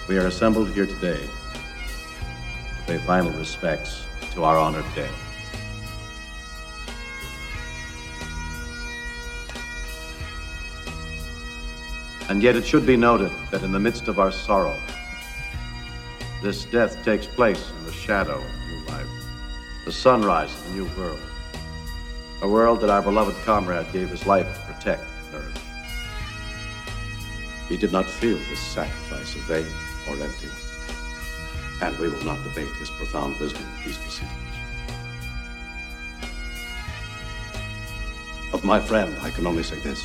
We are assembled here today to pay final respects to our honored dead. And yet it should be noted that in the midst of our sorrow, this death takes place in the shadow of new life, the sunrise of a new world, a world that our beloved comrade gave his life to protect and nourish. He did not feel this sacrifice a vain or empty one, and we will not debate his profound wisdom in these proceedings. Of my friend, I can only say this.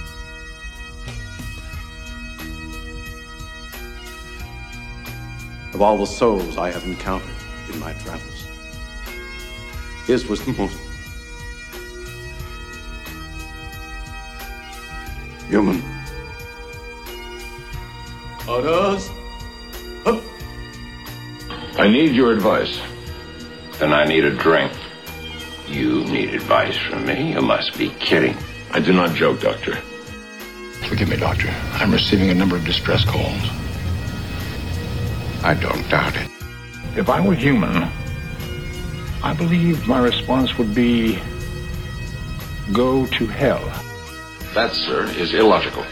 Of all the souls I have encountered in my travels, his was the most human. Orders. Up. I need your advice. Then I need a drink. You need advice from me? You must be kidding. I do not joke, Doctor. Forgive me, Doctor. I'm receiving a number of distress calls. I don't doubt it. If I were human, I believe my response would be, go to hell. That, sir, is illogical.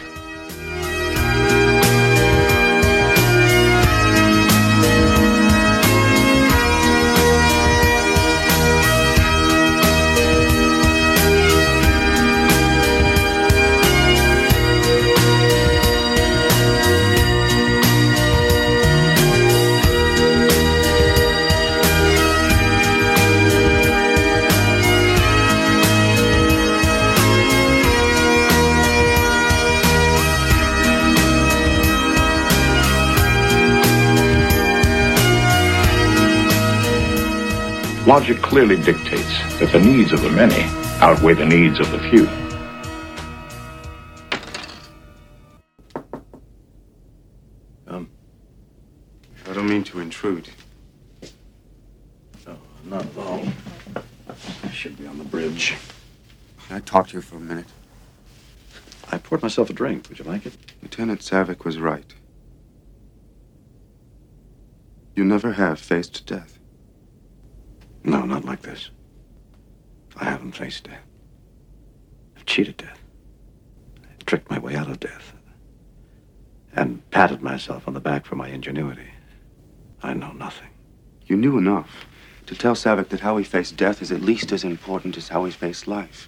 Logic clearly dictates that the needs of the many outweigh the needs of the few. I don't mean to intrude. No, not at all. I should be on the bridge. Can I talk to you for a minute? I poured myself a drink. Would you like it? Lieutenant Savick was right. You never have faced death. No, not like this. I haven't faced death. I've cheated death. I tricked my way out of death. And patted myself on the back for my ingenuity. I know nothing. You knew enough to tell Savick that how he faced death is at least as important as how he faced life.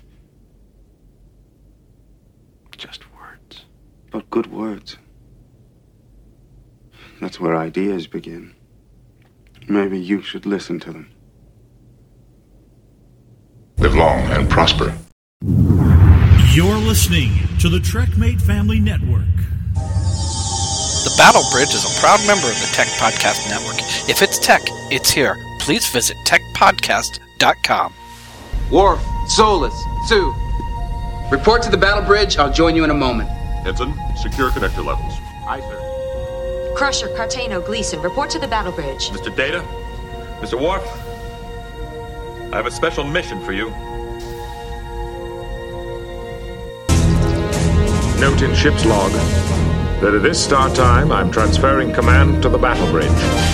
Just words. But good words. That's where ideas begin. Maybe you should listen to them. Live long and prosper. You're listening to the TrekMate Family Network. The Battle Bridge is a proud member of the Tech Podcast Network. If it's tech, it's here. Please visit techpodcast.com. Worf, Solus, Sue. Report to the Battle Bridge. I'll join you in a moment. Ensign, secure connector levels. Aye, sir. Crusher, Cartano, Gleason, report to the Battle Bridge. Mr. Data, Mr. Worf, I have a special mission for you. Note in ship's log that at this start time, I'm transferring command to the battle bridge.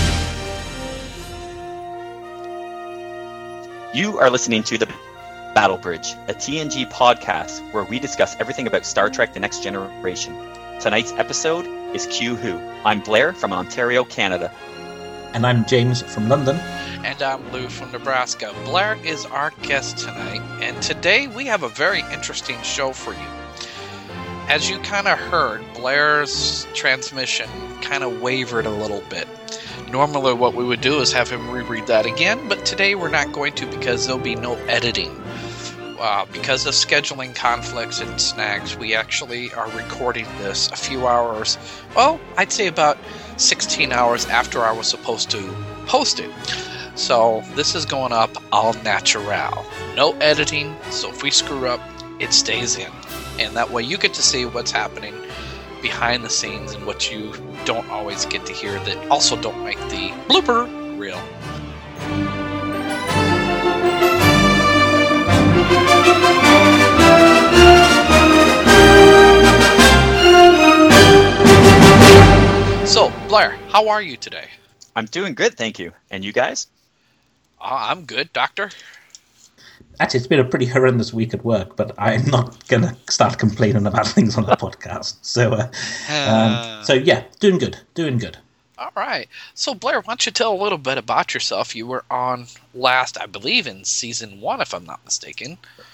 You are listening to the Battle Bridge, a TNG podcast where we discuss everything about Star Trek The Next Generation. Tonight's episode is Q Who. I'm Blair from Ontario, Canada. And I'm James from London. And I'm Lou from Nebraska. Blair is our guest tonight, and today we have a very interesting show for you. As you kind of heard, Blair's transmission kind of wavered a little bit. Normally what we would do is have him reread that again, but today we're not going to because there'll be no editing. Because of scheduling conflicts and snags, we actually are recording this a few hours, well, I'd say about 16 hours after I was supposed to post it. So this is going up au natural. No editing, so if we screw up, it stays in. And that way you get to see what's happening behind the scenes and what you don't always get to hear that also don't make the blooper reel. So, Blair, how are you today? I'm doing good, thank you. And you guys? I'm good, Doctor. Actually, it's been a pretty horrendous week at work, but I'm not going to start complaining about things on the podcast. So yeah, doing good. All right. So, Blair, why don't you tell a little bit about yourself? You were on last, I believe, in season 1, if I'm not mistaken.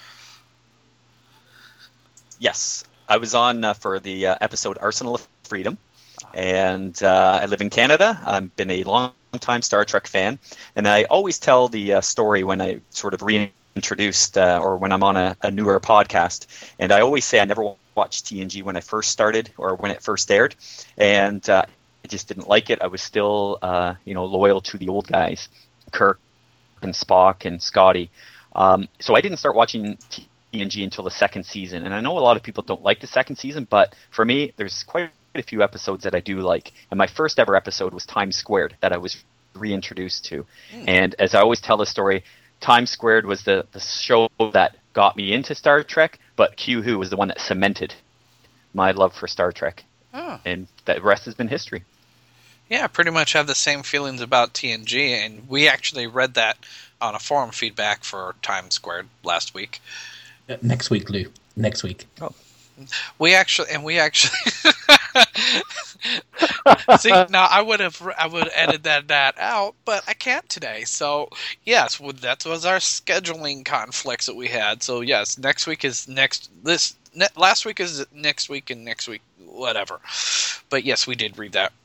Yes, I was on for the episode Arsenal of Freedom, and I live in Canada. I've been a long-time Star Trek fan, and I always tell the story when I sort of reintroduced or when I'm on a newer podcast, and I always say I never watched TNG when I first started or when it first aired, and I just didn't like it. I was still, loyal to the old guys, Kirk and Spock and Scotty. So I didn't start watching TNG until the second season. And I know a lot of people don't like the second season, but for me, there's quite a few episodes that I do like. And my first ever episode was Times Squared that I was reintroduced to. And as I always tell the story, Times Squared was the show that got me into Star Trek, but Q-Who was the one that cemented my love for Star Trek. Oh. And the rest has been history. Yeah, I pretty much have the same feelings about TNG, and we actually read that on a forum feedback for Times Squared last week. Next week, Lou. Next week. Oh. We actually see, now I would edit that out, but I can't today. So yes, that was our scheduling conflicts that we had. So yes, last week is next week, and next week whatever. But yes, we did read that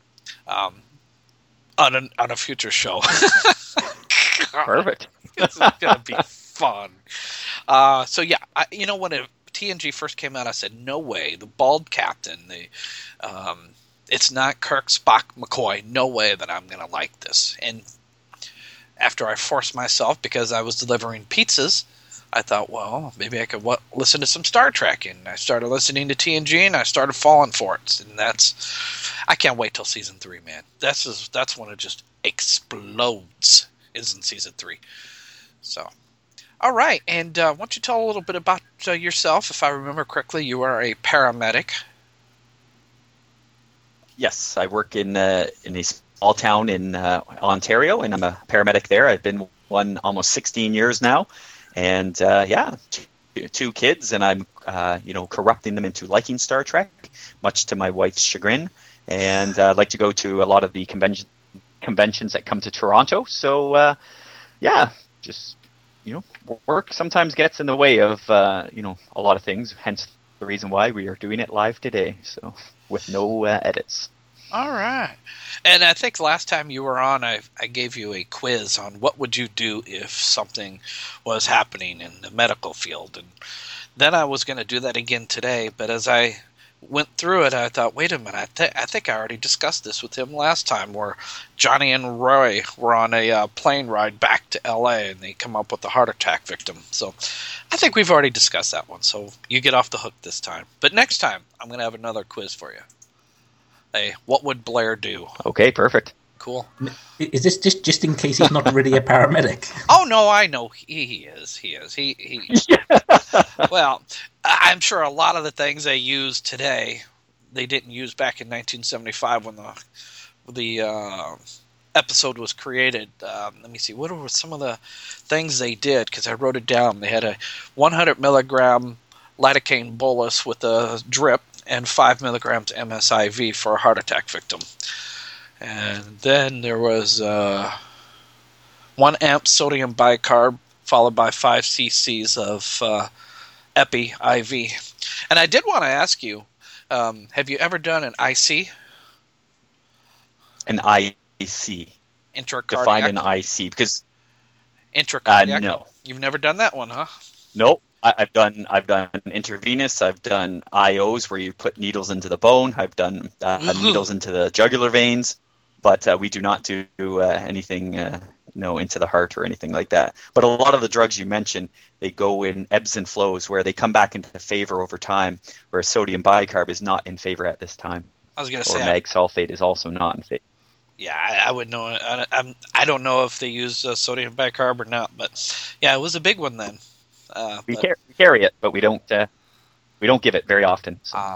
on a future show. Perfect. It's gonna be fun. So yeah, when TNG first came out, I said, no way, the bald captain, it's not Kirk, Spock, McCoy, no way that I'm going to like this. And after I forced myself, because I was delivering pizzas, I thought, well, maybe I could listen to some Star Trek. And I started listening to TNG, and I started falling for it. And I can't wait till season 3, man. That's when it just explodes, is in season 3. So... All right, and why don't you tell a little bit about yourself? If I remember correctly, you are a paramedic. Yes, I work in a small town in Ontario, and I'm a paramedic there. I've been one almost 16 years now, and two kids, and I'm corrupting them into liking Star Trek, much to my wife's chagrin. And I like to go to a lot of the conventions that come to Toronto. So just. Work sometimes gets in the way of, a lot of things, hence the reason why we are doing it live today, so with no edits. All right. And I think last time you were on, I gave you a quiz on what would you do if something was happening in the medical field. And then I was going to do that again today, but as I went through it, I thought, wait a minute, I think I already discussed this with him last time, where Johnny and Roy were on a plane ride back to L.A., and they come up with a heart attack victim. So I think we've already discussed that one, so you get off the hook this time. But next time, I'm going to have another quiz for you. Hey, what would Blair do? Okay, perfect. Cool. Is this just in case he's not really a paramedic? Oh, no, I know he is. He is. Well, I'm sure a lot of the things they use today, they didn't use back in 1975 when the episode was created. Let me see. What were some of the things they did? Because I wrote it down. They had a 100 milligram lidocaine bolus with a drip and 5 milligrams MSIV for a heart attack victim. And then there was 1 amp sodium bicarb followed by 5 cc's of Epi IV. And I did want to ask you, have you ever done an IC? An IC? Intracardiac? Define an IC, because... Intracardiac? No. You've never done that one, huh? Nope. I've done intravenous. I've done IOs where you put needles into the bone. I've done needles into the jugular veins, but we do not do anything into the heart or anything like that. But a lot of the drugs you mentioned, they go in ebbs and flows where they come back into favor over time, where sodium bicarb is not in favor at this time. I was going to say, or mag sulfate is also not in favor. Yeah, I would know. I don't know if they use sodium bicarb or not, but yeah, it was a big one then. We carry it, but we don't give it very often. So.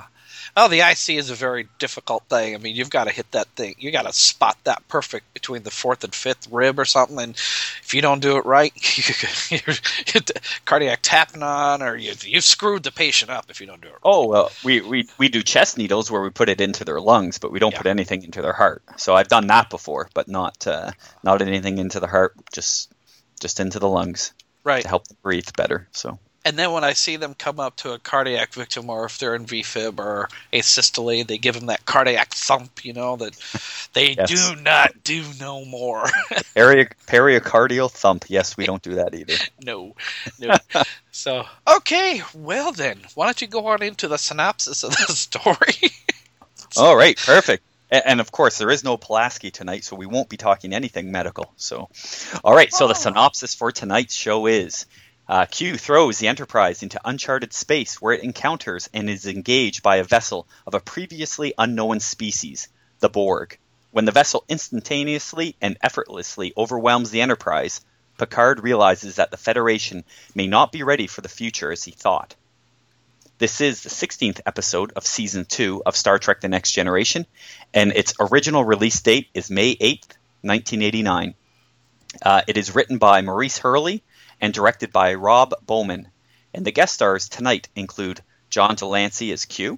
Oh, the IC is a very difficult thing. I mean, you've got to hit that thing. You got to spot that perfect between the 4th and 5th rib or something. And if you don't do it right, you're cardiac tapenade, or you've screwed the patient up if you don't do it right. Oh, well, we do chest needles where we put it into their lungs, but we don't put anything into their heart. So I've done that before, but not anything into the heart, just into the lungs, right, to help them breathe better. So. And then when I see them come up to a cardiac victim, or if they're in VFib or asystole, they give them that cardiac thump, that they do not do no more. Pericardial thump. Yes, we don't do that either. No. So, okay, well then, why don't you go on into the synopsis of the story? All right, perfect. And of course, there is no Pulaski tonight, so we won't be talking anything medical. So, all right, so the synopsis for tonight's show is... Q throws the Enterprise into uncharted space where it encounters and is engaged by a vessel of a previously unknown species, the Borg. When the vessel instantaneously and effortlessly overwhelms the Enterprise, Picard realizes that the Federation may not be ready for the future as he thought. This is the 16th episode of Season 2 of Star Trek The Next Generation, and its original release date is May 8th, 1989. It is written by Maurice Hurley and directed by Rob Bowman. And the guest stars tonight include John Delancey as Q,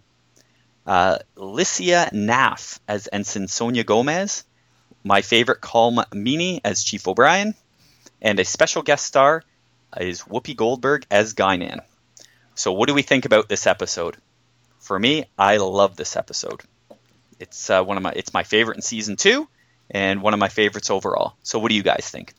Lycia Naff as Ensign Sonia Gomez, my favorite Colm Meaney as Chief O'Brien, and a special guest star is Whoopi Goldberg as Guinan. So what do we think about this episode? For me, I love this episode. It's it's my favorite in Season 2 and one of my favorites overall. So what do you guys think?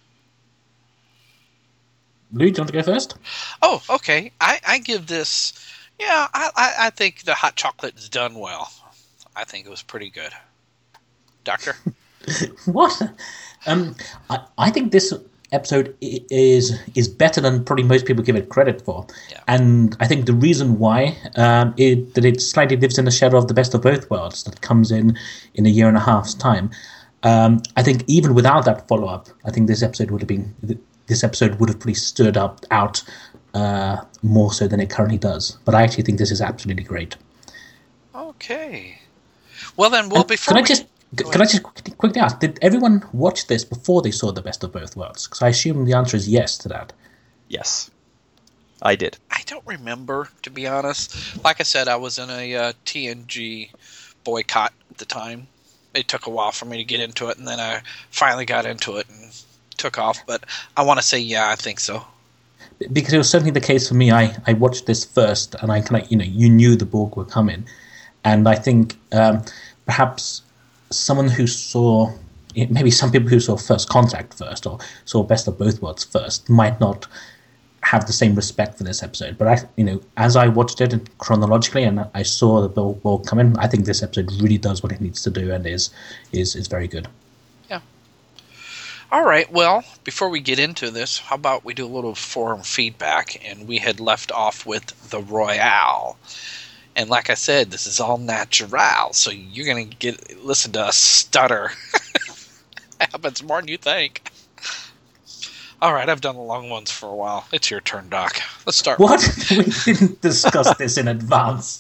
Lou, do you want to go first? Oh, okay. I give this... Yeah, I think the hot chocolate is done well. I think it was pretty good. Doctor? What? I think this episode is better than probably most people give it credit for. Yeah. And I think the reason why that it slightly lives in the shadow of the Best of Both Worlds that comes in a year and a half's time. I think even without that follow-up, I think this episode would have pretty stood out more so than it currently does. But I actually think this is absolutely great. Okay. Well then, Can I just quickly ask, did everyone watch this before they saw the Best of Both Worlds? Because I assume the answer is yes to that. Yes. I did. I don't remember, to be honest. Like I said, I was in a TNG boycott at the time. It took a while for me to get into it, and then I finally got into it and took off. But I want to say, yeah, I think so. Because it was certainly the case for me. I watched this first, and I kind of, you knew the Borg were coming. And I think perhaps someone who saw, maybe some people who saw First Contact first or saw Best of Both Worlds first might not have the same respect for this episode. But as I watched it chronologically and I saw the Borg coming, I think this episode really does what it needs to do and is very good. Yeah. All right. Well, before we get into this, how about we do a little forum feedback? And we had left off with the Royale. And like I said, this is all natural, so you're going to listen to us stutter. It happens more than you think. All right, I've done the long ones for a while. It's your turn, Doc. Let's start. What? We didn't discuss this in advance.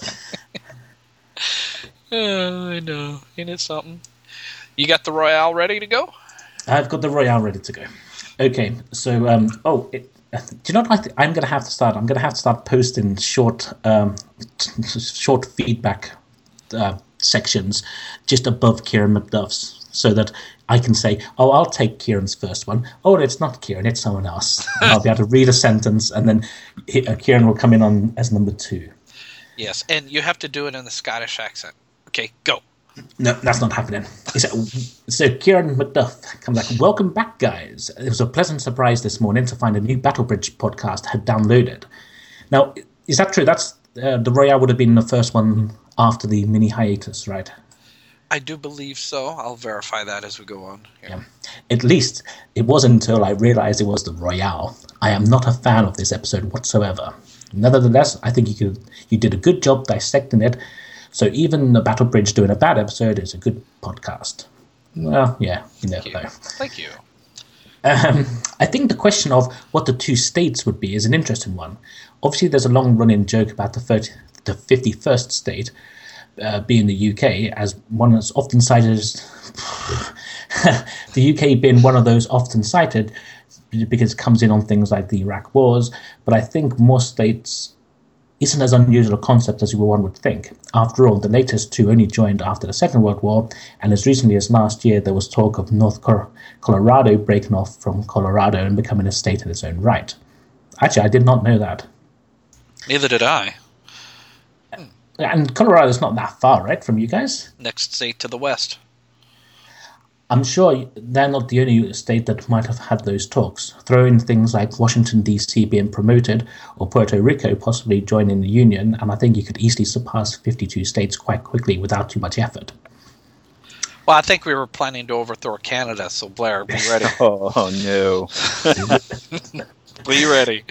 I know. Ain't it something? You got the Royale ready to go? I've got the Royale ready to go. Okay, so, do you know what I'm going to have to start? I'm going to have to start posting short feedback sections just above Kieran McDuff's so that I can say, oh, I'll take Kieran's first one. Oh, it's not Kieran, it's someone else. I'll be able to read a sentence and then Kieran will come in on as number 2. Yes, and you have to do it in the Scottish accent. Okay, go. No, that's not happening. So Kieran McDuff comes back. Welcome back, guys. It was a pleasant surprise this morning to find a new Battle Bridge podcast had downloaded. Now, is that true? That's the Royale would have been the first one after the mini hiatus, right? I do believe so. I'll verify that as we go on. Yeah. At least it wasn't until I realized it was the Royale. I am not a fan of this episode whatsoever. Nevertheless, I think you did a good job dissecting it. So even the Battle Bridge doing a bad episode is a good podcast. Well, yeah, you never know. Thank you. I think the question of what the two states would be is an interesting one. Obviously, there's a long running joke about the 51st state, be in the UK, as one that's often cited as the UK being one of those often cited because it comes in on things like the Iraq wars, but I think more states isn't as unusual a concept as one would think. After all, the latest two only joined after the Second World War, and as recently as last year, there was talk of North Colorado breaking off from Colorado and becoming a state in its own right. Actually, I did not know that. Neither did I. And Colorado's not that far, right, from you guys? Next state to the west. I'm sure they're not the only state that might have had those talks. Throw in things like Washington, D.C. being promoted, or Puerto Rico possibly joining the Union, and I think you could easily surpass 52 states quite quickly without too much effort. Well, I think we were planning to overthrow Canada, so Blair, be ready. Oh, no. Be ready.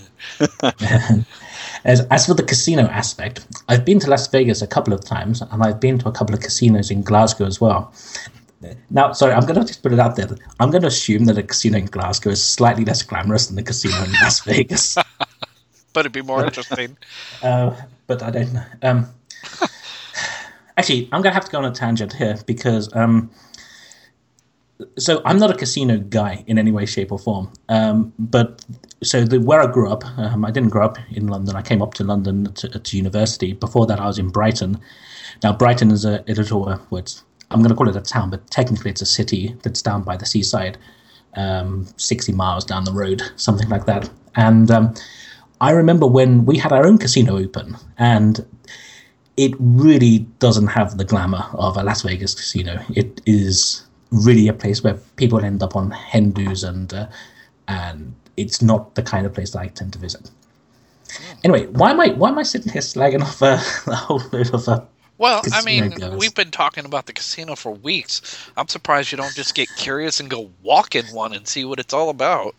As for the casino aspect, I've been to Las Vegas a couple of times, and I've been to a couple of casinos in Glasgow as well. Now, sorry, I'm going to just put it out there. I'm going to assume that a casino in Glasgow is slightly less glamorous than the casino in Las Vegas. But it'd be more interesting. But I don't know. Actually, I'm going to have to go on a tangent here because... So I'm not a casino guy in any way, shape, or form. But where I grew up, I didn't grow up in London. I came up to London to university. Before that, I was in Brighton. Now, Brighton is a little, I'm going to call it a town, but technically it's a city that's down by the seaside, 60 miles down the road, something like that. And I remember when we had our own casino open, and it really doesn't have the glamour of a Las Vegas casino. It is really a place where people end up on hen-dos, and it's not the kind of place that I tend to visit. Anyway, why am I sitting here slagging off a whole load of well, I mean, goes? We've been talking about the casino for weeks. I'm surprised you don't just get curious and go walk in one and see what it's all about.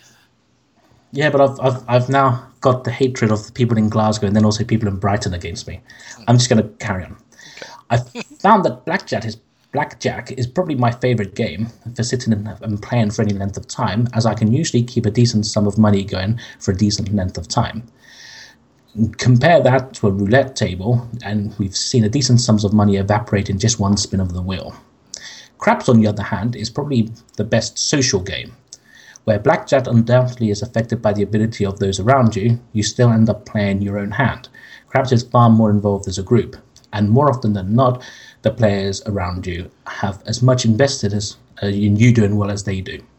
Yeah, but I've now got the hatred of the people in Glasgow and then also people in Brighton against me. I'm just going to carry on. Okay. I found that Blackjack is probably my favorite game for sitting and playing for any length of time, as I can usually keep a decent sum of money going for a decent length of time. Compare that to a roulette table, and we've seen a decent sums of money evaporate in just one spin of the wheel. Craps, on the other hand, is probably the best social game. Where blackjack undoubtedly is affected by the ability of those around you, you still end up playing your own hand. Craps is far more involved as a group, and more often than not, the players around you have as much invested in you doing well as they do.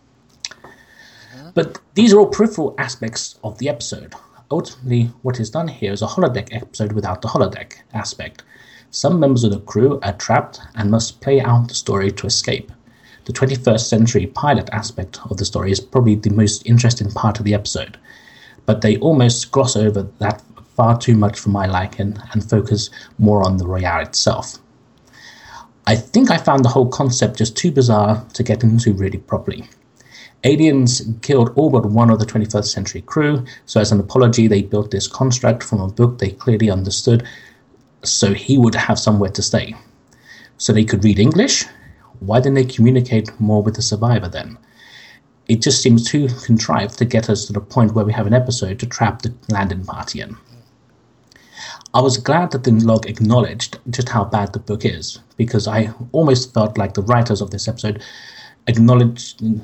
But these are all peripheral aspects of the episode. Ultimately, what is done here is a holodeck episode without the holodeck aspect. Some members of the crew are trapped and must play out the story to escape. The 21st century pilot aspect of the story is probably the most interesting part of the episode, but they almost gloss over that far too much for my liking and focus more on the Royale itself. I think I found the whole concept just too bizarre to get into really properly. Aliens killed all but one of the 21st century crew, so as an apology they built this construct from a book they clearly understood, so he would have somewhere to stay. So they could read English? Why didn't they communicate more with the survivor then? It just seems too contrived to get us to the point where we have an episode to trap the landing party in. I was glad that the log acknowledged just how bad the book is, because I almost felt like the writers of this episode acknowledging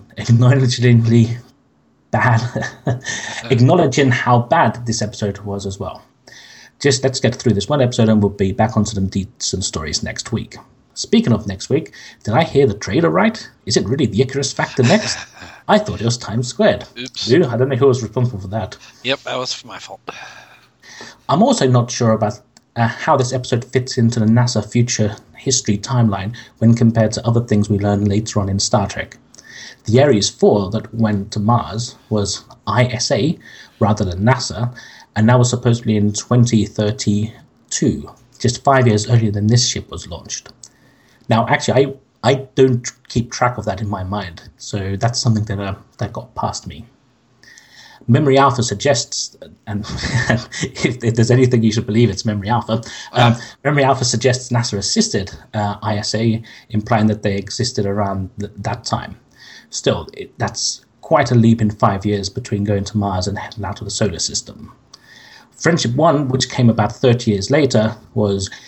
how bad this episode was as well. Just let's get through this one episode and we'll be back on some decent stories next week. Speaking of next week, did I hear the trailer right? Is it really the Icarus Factor next? I thought it was Times Squared. Oops. I don't know who was responsible for that. Yep, that was my fault. I'm also not sure about how this episode fits into the NASA future history timeline when compared to other things we learn later on in Star Trek. The Ares 4 that went to Mars was ISA rather than NASA, and that was supposedly in 2032, just 5 years earlier than this ship was launched. Now, actually, I don't keep track of that in my mind, so that's something that got past me. Memory Alpha suggests, and if there's anything you should believe, it's Memory Alpha. Memory Alpha suggests NASA assisted ISA, implying that they existed around that time. Still, that's quite a leap in 5 years between going to Mars and heading out of the solar system. Friendship 1, which came about 30 years later, was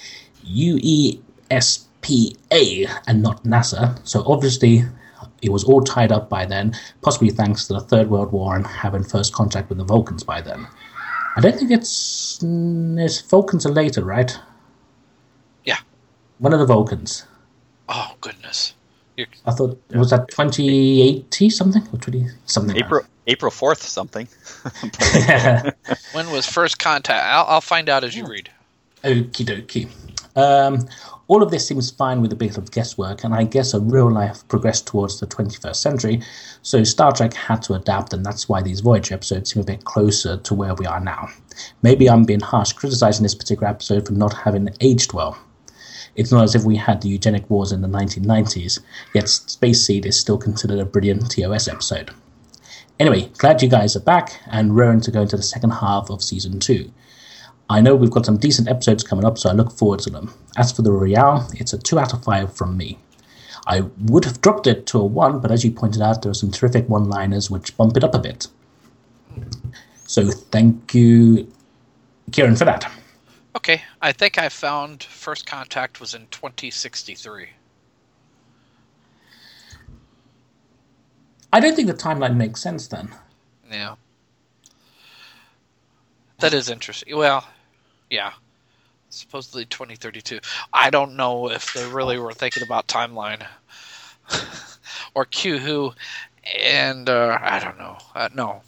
UESPA and not NASA. So obviously it was all tied up by then, possibly thanks to the Third World War and having first contact with the Vulcans by then. I don't think it's Vulcans are later, right? Yeah. One of the Vulcans. Oh, goodness. I thought, was that 2080 something? Or 20 something? April 4th something. When was first contact? I'll find out as you read. Okie dokie. All of this seems fine with a bit of guesswork, and I guess a real life progressed towards the 21st century, so Star Trek had to adapt, and that's why these Voyager episodes seem a bit closer to where we are now. Maybe I'm being harsh criticizing this particular episode for not having aged well. It's not as if we had the eugenic wars in the 1990s, yet Space Seed is still considered a brilliant TOS episode. Anyway, glad you guys are back, and raring to go into the second half of Season 2. I know we've got some decent episodes coming up, so I look forward to them. As for the Royale, it's a 2 out of 5 from me. I would have dropped it to a 1, but as you pointed out, there are some terrific one-liners which bump it up a bit. So thank you, Kieran, for that. Okay, I think I found First Contact was in 2063. I don't think the timeline makes sense then. Yeah. That is interesting. Well, yeah. Supposedly 2032. I don't know if they really were thinking about timeline. Or Q-Who. And, I don't know. No.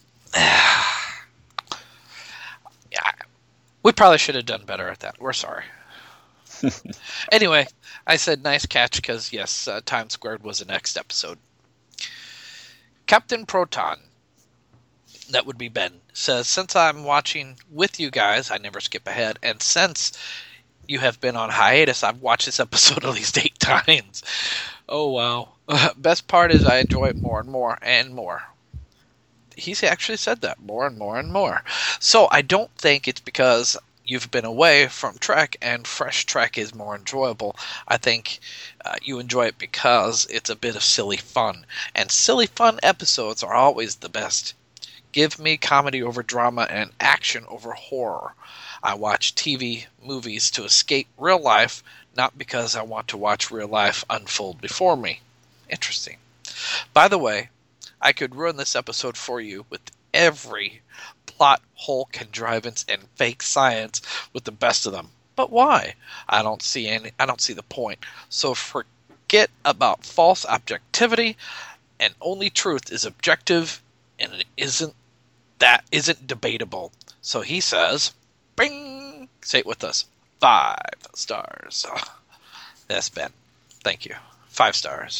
Yeah. We probably should have done better at that. We're sorry. Anyway, I said nice catch because, yes, Time Squared was the next episode. Captain Proton, that would be Ben, says, since I'm watching with you guys, I never skip ahead, and since you have been on hiatus, I've watched this episode at least 8 times. Oh, wow. Best part is I enjoy it more and more and more. He's actually said that, more and more and more. So I don't think it's because you've been away from Trek and fresh Trek is more enjoyable. I think you enjoy it because it's a bit of silly fun. And silly fun episodes are always the best. Give me comedy over drama and action over horror. I watch TV, movies to escape real life, not because I want to watch real life unfold before me. Interesting. By the way, I could ruin this episode for you with every plot hole, contrivance, and fake science with the best of them. But why? I don't see the point. So forget about false objectivity, and only truth is objective, and it isn't debatable. So he says, bing! Say it with us. 5 stars. Yes, Ben. Thank you. 5 stars.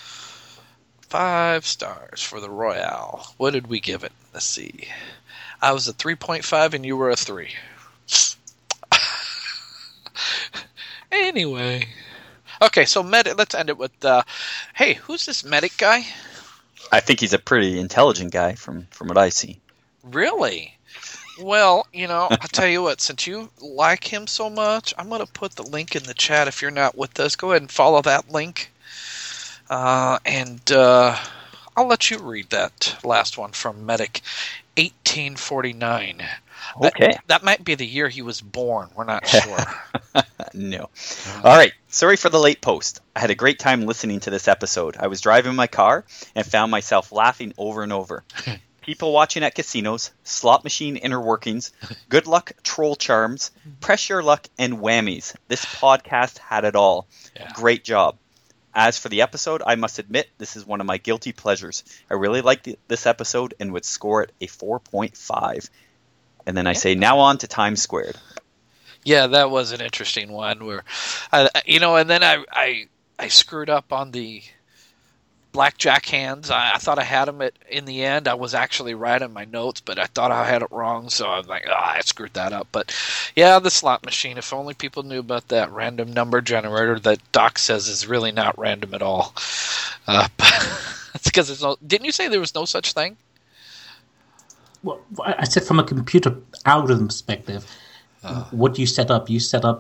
5 stars for the Royale. What did we give it? Let's see. I was a 3.5 and you were a 3. Anyway. Okay, so let's end it with, hey, who's this medic guy? I think he's a pretty intelligent guy from what I see. Really? Well, I'll tell you what, since you like him so much, I'm going to put the link in the chat. If you're not with us, go ahead and follow that link. And I'll let you read that last one from Medic 1849. Okay. That might be the year he was born. We're not sure. No. All right. Sorry for the late post. I had a great time listening to this episode. I was driving my car and found myself laughing over and over. People watching at casinos, slot machine inner workings, good luck troll charms, press your luck, and whammies. This podcast had it all. Yeah. Great job. As for the episode, I must admit this is one of my guilty pleasures. I really liked this episode and would score it a 4.5. And then I say, now on to Time Squared. Yeah, that was an interesting one. Where, and then I screwed up on the blackjack hands. I thought I had them in the end. I was actually right in my notes, but I thought I had it wrong, so I was like, I screwed that up. But yeah, the slot machine, if only people knew about that random number generator that Doc says is really not random at all. It's because there's no... Didn't you say there was no such thing? Well, I said from a computer algorithm perspective, what you set up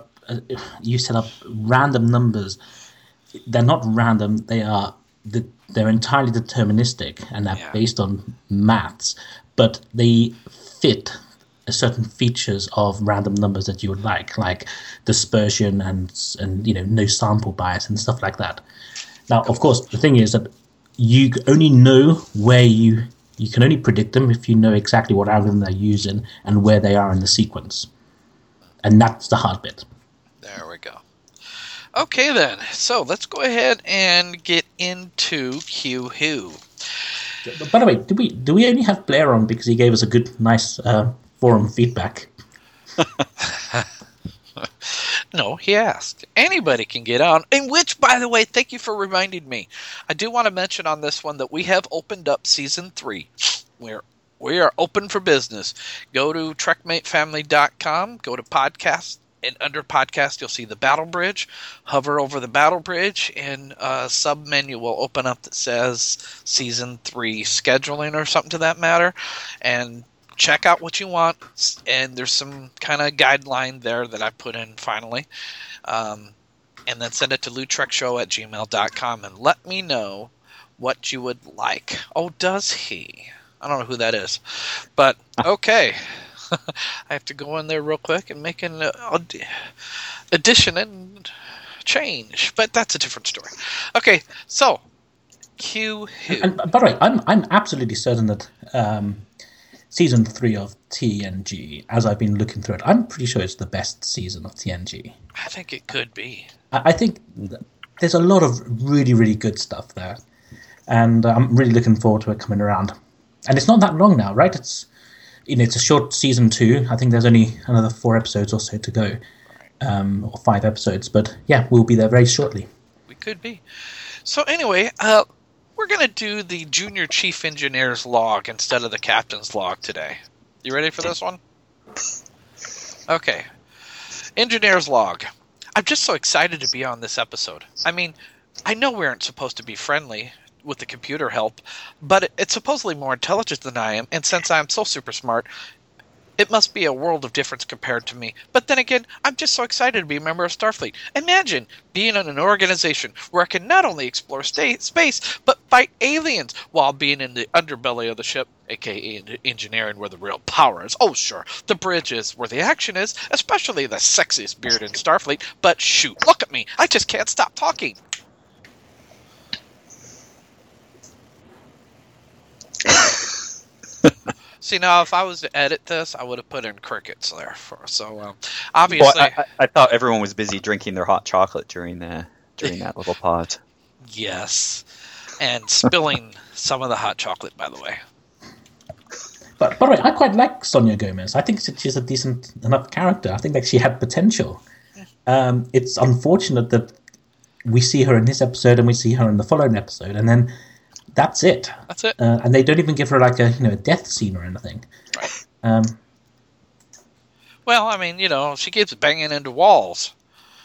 random numbers. They're not random, they're entirely deterministic, and they're based on maths, but they fit certain features of random numbers that you would like dispersion and no sample bias and stuff like that. Now, of course, the thing is that you only know where you can only predict them if you know exactly what algorithm they're using and where they are in the sequence. And that's the hard bit. There we go. Okay, then. So let's go ahead and get into Q Who. By the way, do we only have Blair on because he gave us a good, nice forum feedback? No, he asked. Anybody can get on. In which, by the way, thank you for reminding me. I do want to mention on this one that we have opened up Season 3. We are open for business. Go to TrekMateFamily.com, go to Podcast, and under Podcast you'll see the Battle Bridge. Hover over the Battle Bridge, and a sub-menu will open up that says Season 3 Scheduling or something to that matter. And check out what you want, and there's some kind of guideline there that I put in finally. And then send it to LouTrekShow@gmail.com and let me know what you would like. Oh, does he? I don't know who that is. But, okay. I have to go in there real quick and make an addition and change. But that's a different story. Okay, so, Q Who. And by the way, I'm absolutely certain that Season 3 of TNG, as I've been looking through it, I'm pretty sure it's the best season of TNG. I think it could be. I think there's a lot of really, really good stuff there. And I'm really looking forward to it coming around. And it's not that long now, right? It's a short Season 2. I think there's only another 4 episodes or so to go. Or 5 episodes. But yeah, we'll be there very shortly. We could be. So anyway, we're going to do the Junior Chief Engineer's log instead of the Captain's log today. You ready for this one? Okay. Engineer's log. I'm just so excited to be on this episode. I mean, I know we aren't supposed to be friendly with the computer help, but it's supposedly more intelligent than I am, and since I am so super smart, it must be a world of difference compared to me. But then again, I'm just so excited to be a member of Starfleet. Imagine being in an organization where I can not only explore space, but fight aliens while being in the underbelly of the ship, aka engineering, where the real power is. Oh, sure, the bridge is where the action is, especially the sexiest beard in Starfleet, but shoot, look at me, I just can't stop talking. See, now, if I was to edit this, I would have put in crickets there. Obviously... Well, I thought everyone was busy drinking their hot chocolate during that little pause. Yes. And spilling some of the hot chocolate, by the way. But by the way, I quite like Sonia Gomez. I think she's a decent enough character. I think that she had potential. It's unfortunate that we see her in this episode and we see her in the following episode, and then... That's it. That's it. And they don't even give her like a death scene or anything. Right. Well, I mean, she keeps banging into walls.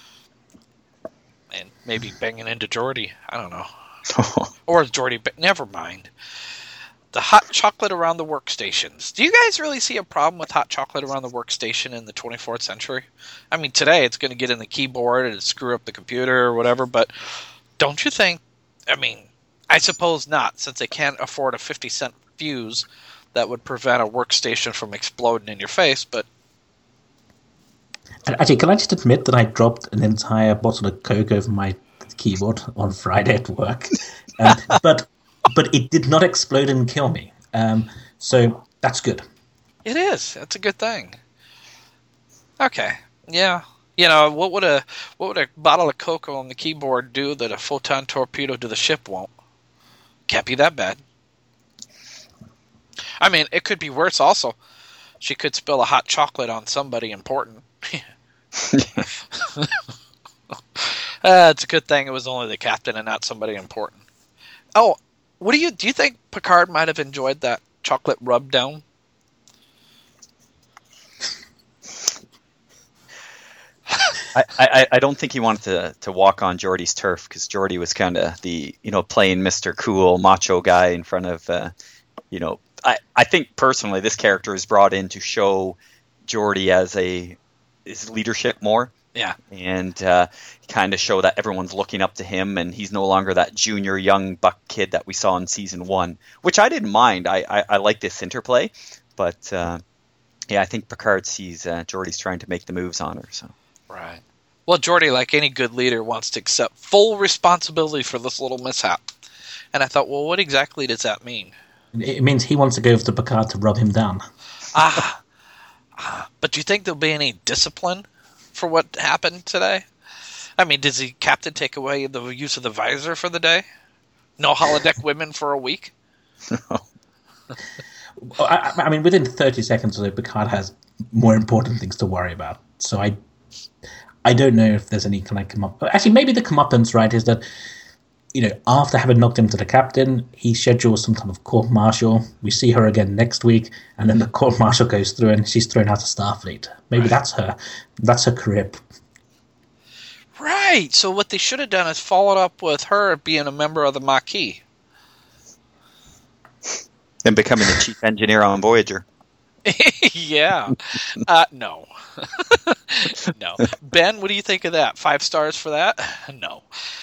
And maybe banging into Geordi. I don't know. Or Geordi, but never mind. The hot chocolate around the workstations. Do you guys really see a problem with hot chocolate around the workstation in the 24th century? I mean, today it's going to get in the keyboard and screw up the computer or whatever, but don't you think, I suppose not, since they can't afford a 50-cent fuse that would prevent a workstation from exploding in your face, but... Actually, can I just admit that I dropped an entire bottle of Coke over my keyboard on Friday at work? But it did not explode and kill me. So that's good. It is. That's a good thing. Okay. Yeah. What would a bottle of Coke on the keyboard do that a photon torpedo to the ship won't? Can't be that bad. I mean, it could be worse also. She could spill a hot chocolate on somebody important. It's a good thing it was only the captain and not somebody important. Oh, do you think Picard might have enjoyed that chocolate rub down? I don't think he wanted to walk on Geordi's turf, because Geordi was kind of the playing Mr. Cool macho guy in front of I think personally this character is brought in to show Geordi as his leadership more. Yeah. And kind of show that everyone's looking up to him, and he's no longer that junior young buck kid that we saw in season 1, which I didn't mind. I like this interplay, but Yeah, I think Picard sees Geordi's trying to make the moves on her. So. Right. Well, Geordi, like any good leader, wants to accept full responsibility for this little mishap. And I thought, well, what exactly does that mean? It means he wants to go over to Picard to rub him down. But do you think there'll be any discipline for what happened today? I mean, does the captain take away the use of the visor for the day? No holodeck women for a week? No. I mean, within 30 seconds or so, Picard has more important things to worry about. So I don't know if there's any kind of come up. Actually, maybe the comeuppance, right, is that, after having knocked him to the captain, he schedules some kind of court-martial. We see her again next week, and then the court-martial goes through and she's thrown out of Starfleet. Maybe that's her career. Right. So what they should have done is followed up with her being a member of the Maquis. And becoming the chief engineer on Voyager. Yeah. No. No. Ben, what do you think of that? 5 stars for that? No.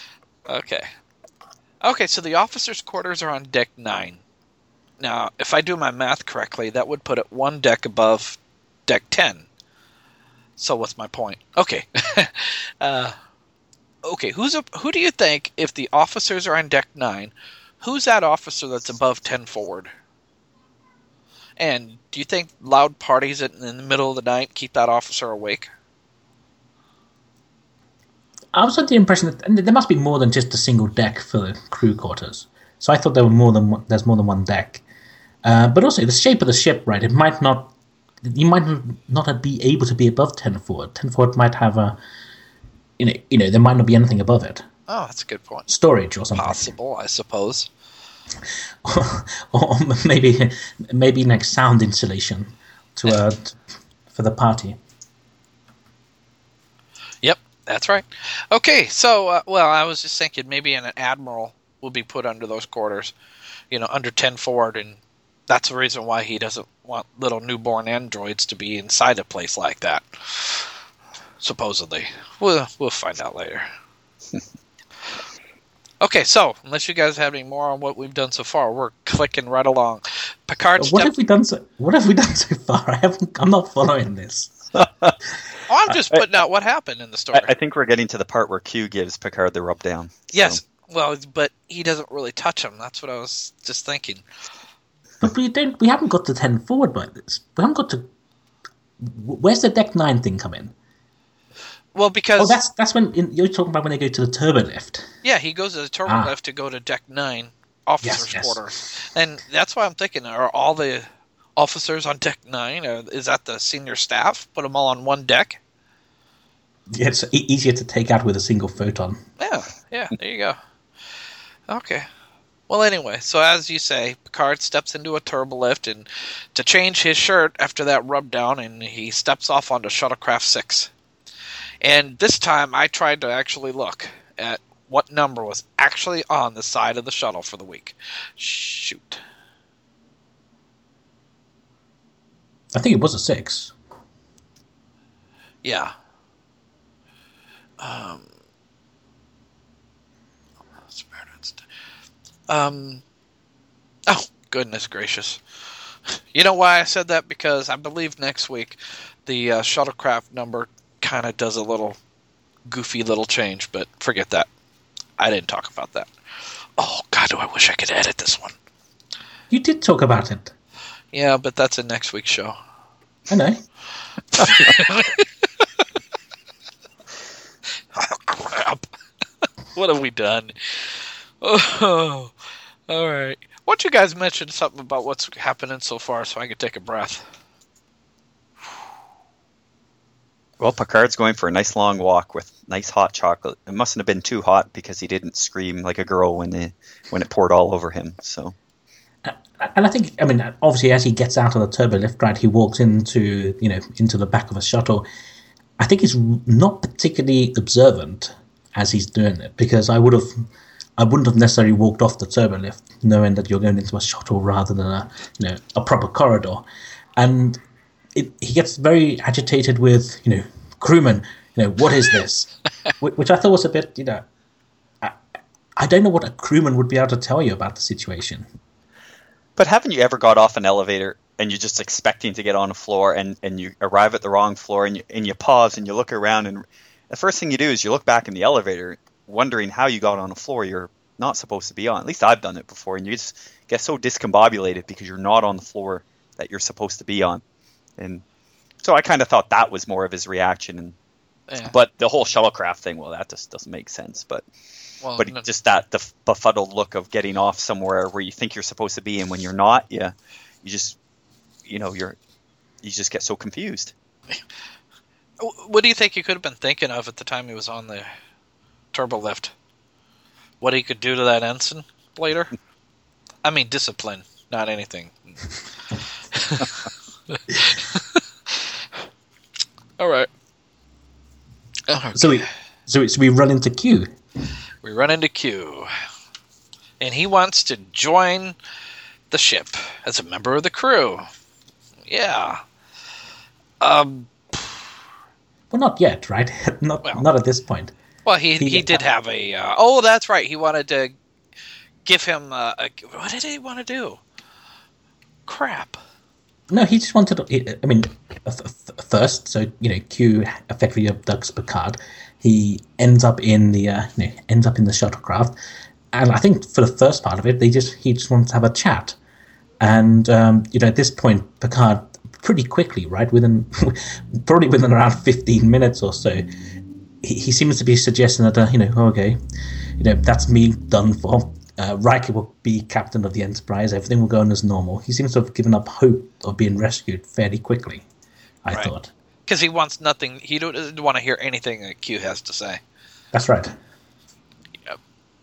Okay, so the officers' quarters are on Deck 9. Now, if I do my math correctly, that would put it 1 deck above Deck 10. So what's my point? Okay. Who do you think, if the officers are on Deck 9, who's that officer that's above 10 forward? And do you think loud parties in the middle of the night keep that officer awake? I was under the impression that there must be more than just a single deck for the crew quarters. So I thought there's more than one deck. But also the shape of the ship, right? You might not be able to be above 10 forward. 10 forward might have there might not be anything above it. Oh, that's a good point. Storage or something. Possible, I suppose. or maybe next sound insulation for the party. Yep, that's right. Okay, so I was just thinking maybe an admiral will be put under those quarters, under 10 forward, and that's the reason why he doesn't want little newborn androids to be inside a place like that. Supposedly, we'll find out later. Okay, so unless you guys have any more on what we've done so far, we're clicking right along. Picard. What have we done so far? I'm not following this. I'm just putting out what happened in the story. I think we're getting to the part where Q gives Picard the rub down. Yes, so. Well, but he doesn't really touch him. That's what I was just thinking. But we haven't got to 10 forward by this. We haven't got to. Where's the Deck 9 thing come in? Well, because that's when you're talking about when they go to the turbo lift. Yeah, he goes to the turbo lift to go to Deck 9, officers' quarters, and that's why I'm thinking: are all the officers on Deck 9? Is that the senior staff? Put them all on one deck. Yeah, it's easier to take out with a single photon. Yeah, there you go. Okay. Well, anyway, so as you say, Picard steps into a turbo lift and to change his shirt after that rub down, and he steps off onto Shuttlecraft 6. And this time I tried to actually look at what number was actually on the side of the shuttle for the week. Shoot. I think it was a 6. Yeah. Oh, goodness gracious. You know why I said that? Because I believe next week the Shuttlecraft number kind of does a little goofy little change, but forget that. I didn't talk about that. Oh, God, do I wish I could edit this one. You did talk about it. Yeah, but that's in next week's show. I know. Oh, crap. What have we done? Oh, all right. Why don't you guys mention something about what's happening so far so I can take a breath? Well, Picard's going for a nice long walk with nice hot chocolate. It mustn't have been too hot because he didn't scream like a girl when it poured all over him. So, and I think, obviously, as he gets out of the turbo lift, right, he walks into the back of a shuttle. I think he's not particularly observant as he's doing it, because I wouldn't have necessarily walked off the turbo lift knowing that you're going into a shuttle rather than a proper corridor. And he gets very agitated with, crewman, what is this? Which I thought was a bit, I don't know what a crewman would be able to tell you about the situation. But haven't you ever got off an elevator and you're just expecting to get on a floor, and you arrive at the wrong floor, and you pause and you look around, and the first thing you do is you look back in the elevator, wondering how you got on a floor you're not supposed to be on. At least I've done it before, and you just get so discombobulated because you're not on the floor that you're supposed to be on. And so I kind of thought that was more of his reaction. But the whole shuttlecraft thing, well, that just doesn't make sense. But just that the befuddled look of getting off somewhere where you think you're supposed to be, and when you're not, you just get so confused. What do you think he could have been thinking of at the time he was on the turbo lift? What he could do to that ensign later? I mean, discipline, not anything. All right. Okay. So we run into Q. We run into Q, and he wants to join the ship as a member of the crew. Yeah. Well, not yet, right? Not at this point. Well, he did have a... that's right. He wanted to give him... what did he want to do? Crap. No, he just wanted to... I mean, first, so, Q effectively abducts Picard. He ends up in the shuttlecraft. And I think for the first part of it, he just wants to have a chat. And, at this point, Picard... pretty quickly, right? Probably within around 15 minutes or so, he seems to be suggesting that, that's me done for. Riker will be captain of the Enterprise. Everything will go on as normal. He seems to have given up hope of being rescued fairly quickly, I thought. Because he wants nothing. He doesn't want to hear anything that Q has to say. That's right. Yep.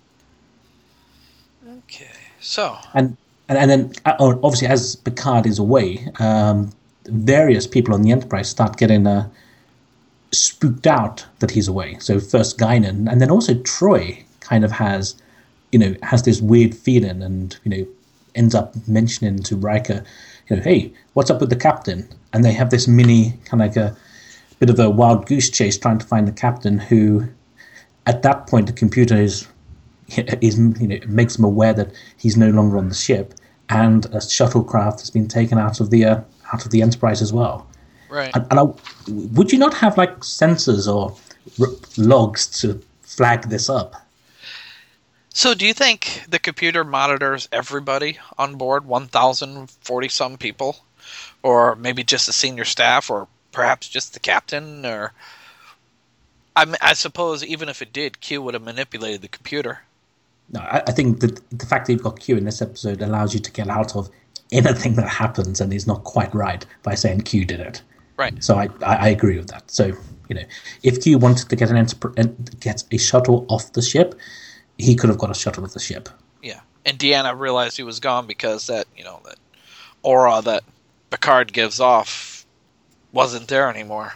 Okay, so... And then, obviously, as Picard is away... various people on the Enterprise start getting spooked out that he's away. So first Guinan, and then also Troy kind of has this weird feeling, and ends up mentioning to Riker, hey, what's up with the captain? And they have this mini kind of like a bit of a wild goose chase trying to find the captain, who at that point the computer is makes him aware that he's no longer on the ship, and a shuttlecraft has been taken out of the Enterprise as well. Right. And would you not have sensors or logs to flag this up? So do you think the computer monitors everybody on board, 1,040-some people? Or maybe just the senior staff, or perhaps just the captain? Or I suppose even if it did, Q would have manipulated the computer. No, I think that the fact that you've got Q in this episode allows you to get out of anything that happens and is not quite right by saying Q did it. Right. So I agree with that. So, if Q wanted to get a shuttle off the ship, he could have got a shuttle of the ship. Yeah. And Deanna realized he was gone because that aura that Picard gives off wasn't there anymore.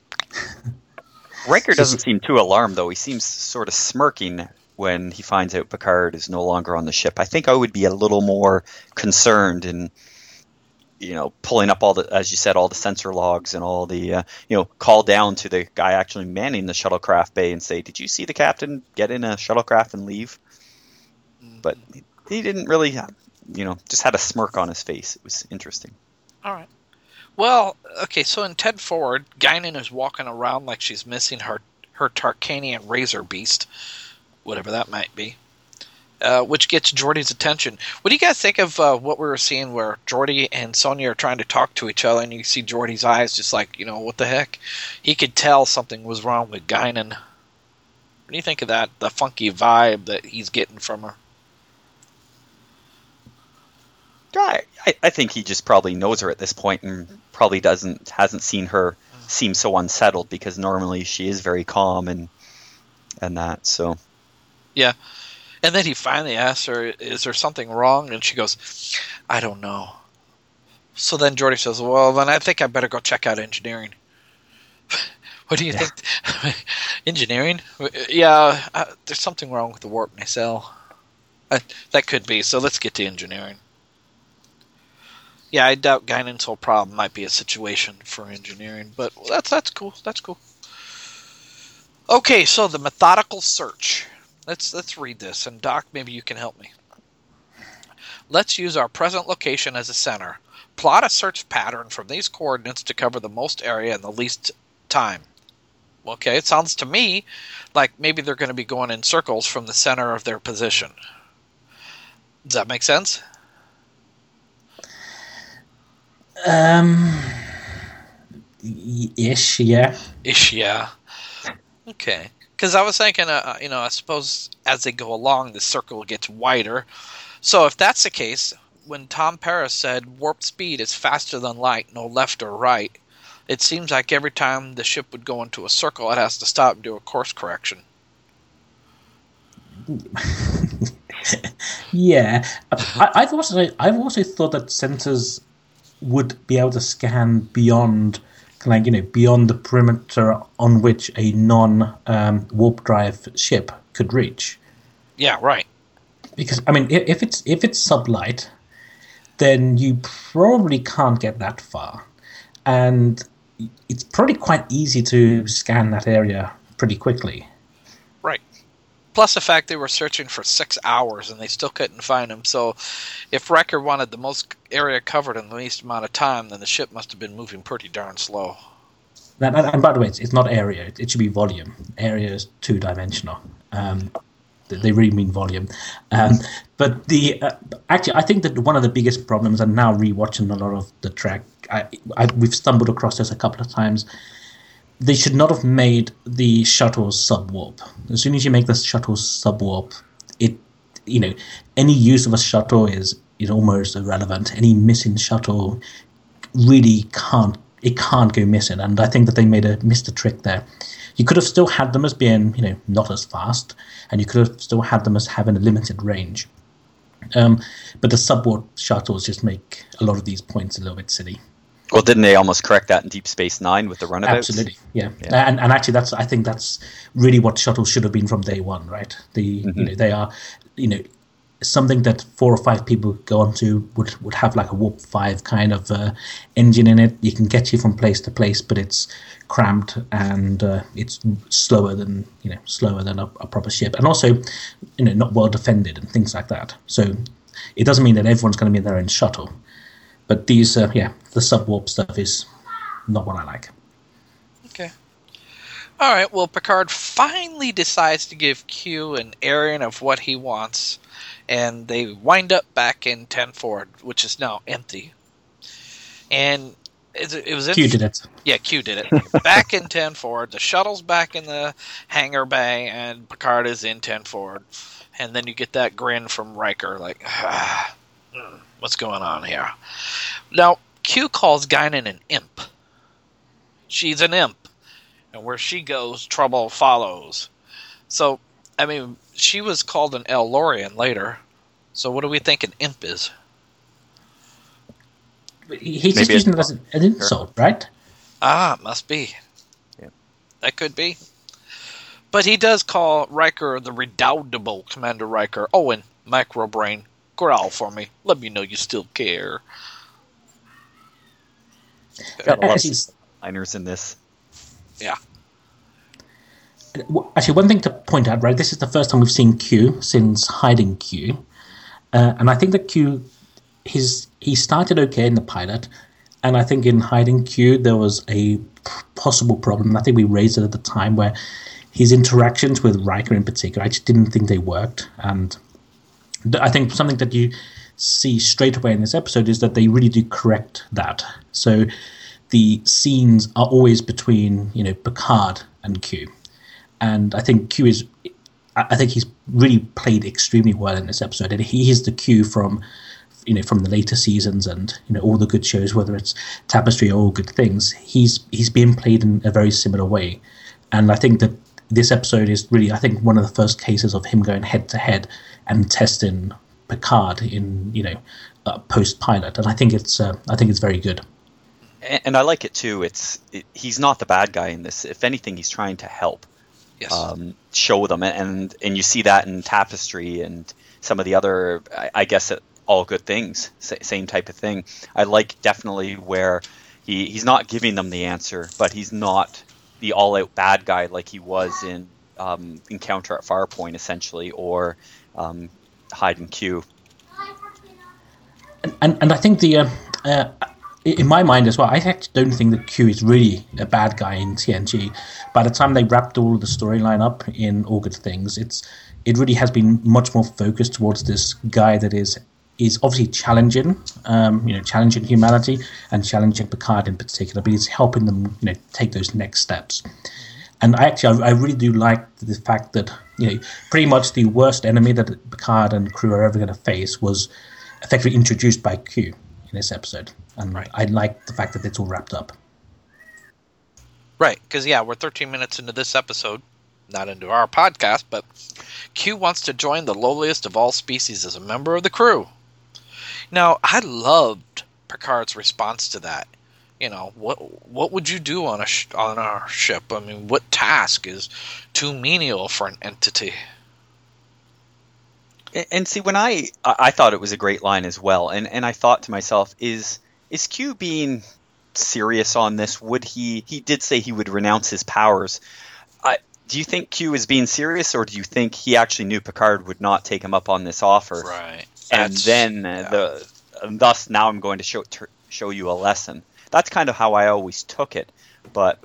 Riker doesn't seem too alarmed, though. He seems sort of smirking when he finds out Picard is no longer on the ship. I think I would be a little more concerned in, pulling up all the, as you said, all the sensor logs and all the, call down to the guy actually manning the shuttlecraft bay and say, did you see the captain get in a shuttlecraft and leave? But he didn't really, just had a smirk on his face. It was interesting. All right. Well, okay, so in Ted Forward, Guinan is walking around like she's missing her Tarkanian razor beast, whatever that might be, which gets Geordi's attention. What do you guys think of what we were seeing where Geordi and Sonia are trying to talk to each other, and you see Geordi's eyes just like, what the heck? He could tell something was wrong with Guinan. What do you think of that, the funky vibe that he's getting from her? I think he just probably knows her at this point and probably hasn't seen her seem so unsettled, because normally she is very calm and that, so... Yeah. And then he finally asks her, is there something wrong? And she goes, I don't know. So then Geordi says, well, then I think I better go check out engineering. What do you think? Engineering? Yeah, there's something wrong with the warp nacelle. That could be, so let's get to engineering. Yeah, I doubt Guinan's whole problem might be a situation for engineering, but that's cool. That's cool. Okay, so the methodical search. Let's read this, and Doc, maybe you can help me. Let's use our present location as a center. plot a search pattern from these coordinates to cover the most area in the least time. Okay, it sounds to me like maybe they're going to be going in circles from the center of their position. Does that make sense? Ish, yeah. Ish, yeah. Okay. Because I was thinking, I suppose as they go along, the circle gets wider. So if that's the case, when Tom Paris said warp speed is faster than light, no left or right, it seems like every time the ship would go into a circle, it has to stop and do a course correction. Yeah. I've also thought that sensors would be able to scan beyond, beyond the perimeter on which a non-warp drive ship could reach. Yeah, right. Because if it's sublight, then you probably can't get that far, and it's probably quite easy to scan that area pretty quickly. Right. Plus the fact they were searching for 6 hours and they still couldn't find him. So if Riker wanted the most area covered in the least amount of time, then the ship must have been moving pretty darn slow. And by the way, it's not area. It should be volume. Area is two-dimensional. They really mean volume. But actually, I think that one of the biggest problems, and now rewatching a lot of the Trek, we've stumbled across this a couple of times. They should not have made the shuttle subwarp. As soon as you make the shuttle subwarp, any use of a shuttle is almost irrelevant. Any missing shuttle really can't go missing. And I think that they missed a trick there. You could have still had them as being, not as fast, and you could have still had them as having a limited range. But the subwarp shuttles just make a lot of these points a little bit silly. Well, didn't they almost correct that in Deep Space Nine with the runabouts? Absolutely, yeah. And actually, I think that's really what shuttles should have been from day one, right? They are, something that 4 or 5 people go onto would have like a Warp 5 kind of engine in it. You can get you from place to place, but it's cramped and it's slower than a proper ship, and also not well defended and things like that. So it doesn't mean that everyone's going to be in their own shuttle, but these the subwarp stuff is not what I like. Okay. All right. Well, Picard finally decides to give Q an airing of what he wants. And they wind up back in 10 Forward, which is now empty. And it was Q did it. Yeah, Q did it. Back in 10 Forward, the shuttle's back in the hangar bay, and Picard is in 10 Forward. And then you get that grin from Riker, like, what's going on here? Now, Q calls Guinan an imp. She's an imp. And where she goes, trouble follows. So, she was called an El-Lorian later. So what do we think an imp is? He's just using it as an insult, right? Must be. Yeah. That could be. But he does call Riker the redoubtable Commander Riker. Oh, and Microbrain, growl for me. Let me know you still care. Got a lot of liners in this. Yeah. Actually, one thing to point out, right? This is the first time we've seen Q since hiding Q, and I think that Q, he started okay in the pilot, and I think in hiding Q there was a possible problem. I think we raised it at the time where his interactions with Riker in particular, I just didn't think they worked, and I think something that you see straight away in this episode is that they really do correct that. So the scenes are always between Picard and Q. And I think he's really played extremely well in this episode. And he is the Q from the later seasons and all the good shows, whether it's Tapestry or All Good Things. He's being played in a very similar way, and I think that this episode is really, I think, one of the first cases of him going head to head and testing Picard in post pilot, and I think it's very good. And I like it too. He's not the bad guy in this. If anything, he's trying to help. Yes. Show them, and you see that in Tapestry and some of the other, I guess, All Good Things, same type of thing. I like definitely where he's not giving them the answer, but he's not the all-out bad guy like he was in Encounter at Farpoint, essentially, or Hide and Q. And I think in my mind as well, I actually don't think that Q is really a bad guy in TNG. By the time they wrapped all of the storyline up in All Good Things, it really has been much more focused towards this guy that is obviously challenging, challenging humanity and challenging Picard in particular, but he's helping them, take those next steps. And I really do like the fact that, pretty much the worst enemy that Picard and crew are ever going to face was effectively introduced by Q in this episode. And right. I like the fact that it's all wrapped up. Right, because, we're 13 minutes into this episode, not into our podcast, but Q wants to join the lowliest of all species as a member of the crew. Now, I loved Picard's response to that. What would you do on our ship? I mean, what task is too menial for an entity? And see, when I thought it was a great line as well, and I thought to myself, is Q being serious on this? Would he did say he would renounce his powers. Do you think Q is being serious, or do you think he actually knew Picard would not take him up on this offer? Right. And then thus now I'm going to show you a lesson. That's kind of how I always took it. But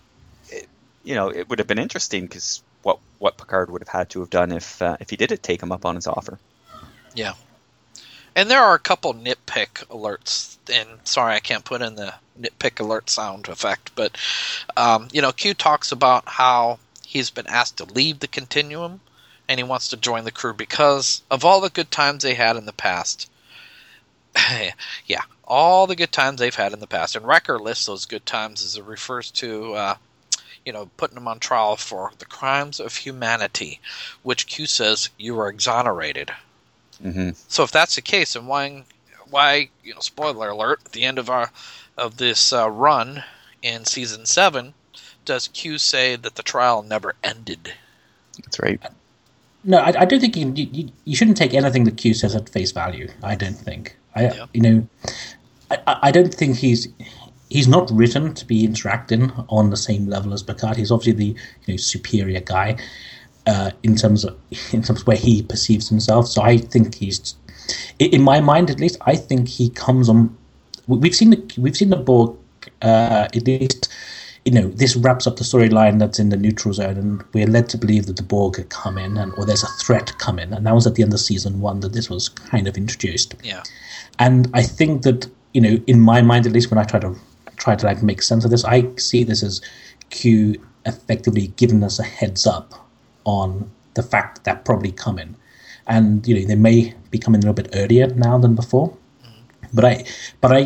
it would have been interesting, because what Picard would have had to have done if he did take him up on his offer. Yeah. And there are a couple nitpick alerts, and sorry I can't put in the nitpick alert sound effect, but Q talks about how he's been asked to leave the Continuum, and he wants to join the crew because of all the good times they had in the past. Yeah, all the good times they've had in the past. And Wrecker lists those good times as it refers to, putting them on trial for the crimes of humanity, which Q says you are exonerated. Mm-hmm. So if that's the case, then why, spoiler alert, at the end of this run in season 7, does Q say that the trial never ended? That's right. No, I don't think you shouldn't take anything that Q says at face value. I don't think. I don't think he's not written to be interacting on the same level as Picard. He's obviously the superior guy in terms of where he perceives himself. So I think he's, in my mind at least, I think he comes on. We've seen the Borg at least. This wraps up the storyline that's in the neutral zone, and we're led to believe that the Borg had come in, or there's a threat coming, and that was at the end of season 1 that this was kind of introduced. Yeah. And I think that in my mind at least, when I try to make sense of this, I see this as Q effectively giving us a heads up on the fact that they're probably coming, and they may be coming a little bit earlier now than before. Mm-hmm. But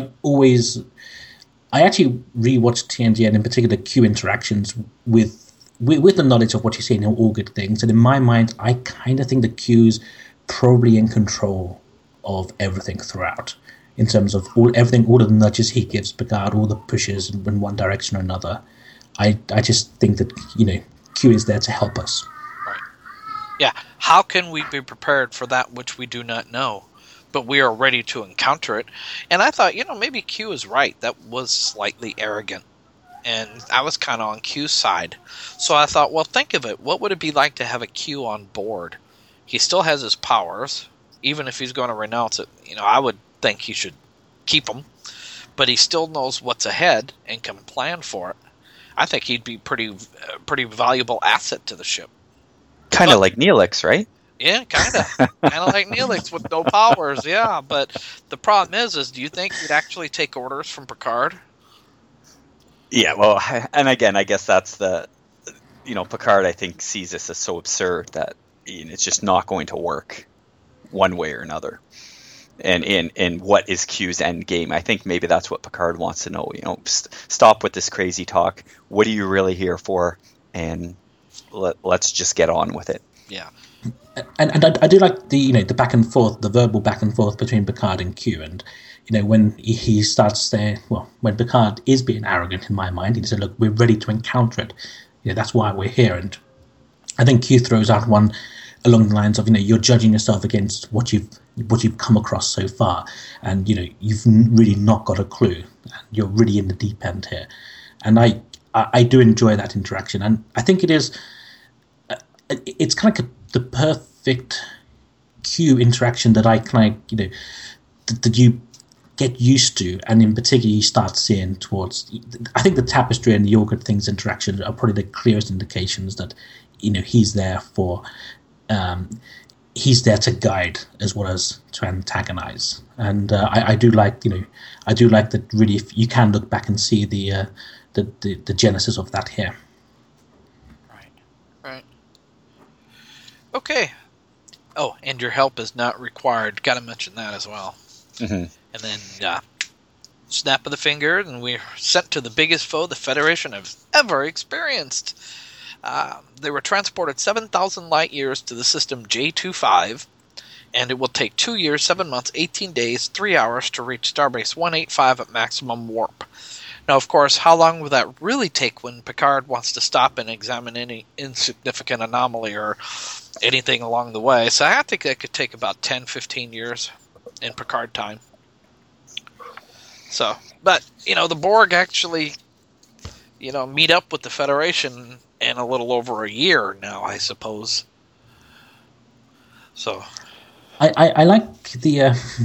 I actually rewatched TNG, and in particular Q interactions with the knowledge of what you see in All Good Things. And in my mind, I kind of think that Q's probably in control of everything throughout, in terms of all of the nudges he gives Picard, all the pushes in one direction or another. I just think that Q is there to help us. Right. Yeah. How can we be prepared for that which we do not know? But we are ready to encounter it. And I thought, maybe Q is right. That was slightly arrogant. And I was kind of on Q's side. So I thought, well, think of it. What would it be like to have a Q on board? He still has his powers. Even if he's going to renounce it, I would think he should keep them. But he still knows what's ahead and can plan for it. I think he'd be pretty valuable asset to the ship. Kind of like Neelix, right? Yeah, kind of like Neelix with no powers. Yeah, but the problem is do you think he'd actually take orders from Picard? Yeah, well, and again, I guess that's Picard, I think, sees this as so absurd that it's just not going to work one way or another. And in what is Q's end game? I think maybe that's what Picard wants to know. Stop with this crazy talk. What are you really here for? And let's just get on with it. Yeah. And I do like the back and forth, the verbal back and forth between Picard and Q. And when he starts there, when Picard is being arrogant in my mind, he said, "Look, we're ready to encounter it. That's why we're here." And I think Q throws out one along the lines of, you're judging yourself against what you've come across so far, and you've really not got a clue. You're really in the deep end here, and I do enjoy that interaction, and I think it's kind of the perfect Q interaction that I kind of that you get used to, and in particular you start seeing towards, I think the Tapestry and the Yorgurt Things interactions are probably the clearest indications that, he's there for, he's there to guide as well as to antagonize. And I do like that really, if you can look back and see the genesis of that here. Right. Okay. Oh, and your help is not required. Got to mention that as well. Mm-hmm. And then, snap of the finger, and we're sent to the biggest foe the Federation has ever experienced. They were transported 7,000 light years to the system J25, and it will take 2 years, 7 months, 18 days, 3 hours to reach Starbase 185 at maximum warp. Now, of course, how long will that really take when Picard wants to stop and examine any insignificant anomaly or anything along the way? So I think that could take about 10, 15 years in Picard time. So, but, the Borg actually, meet up with the Federation in a little over a year now, I suppose. So, I like the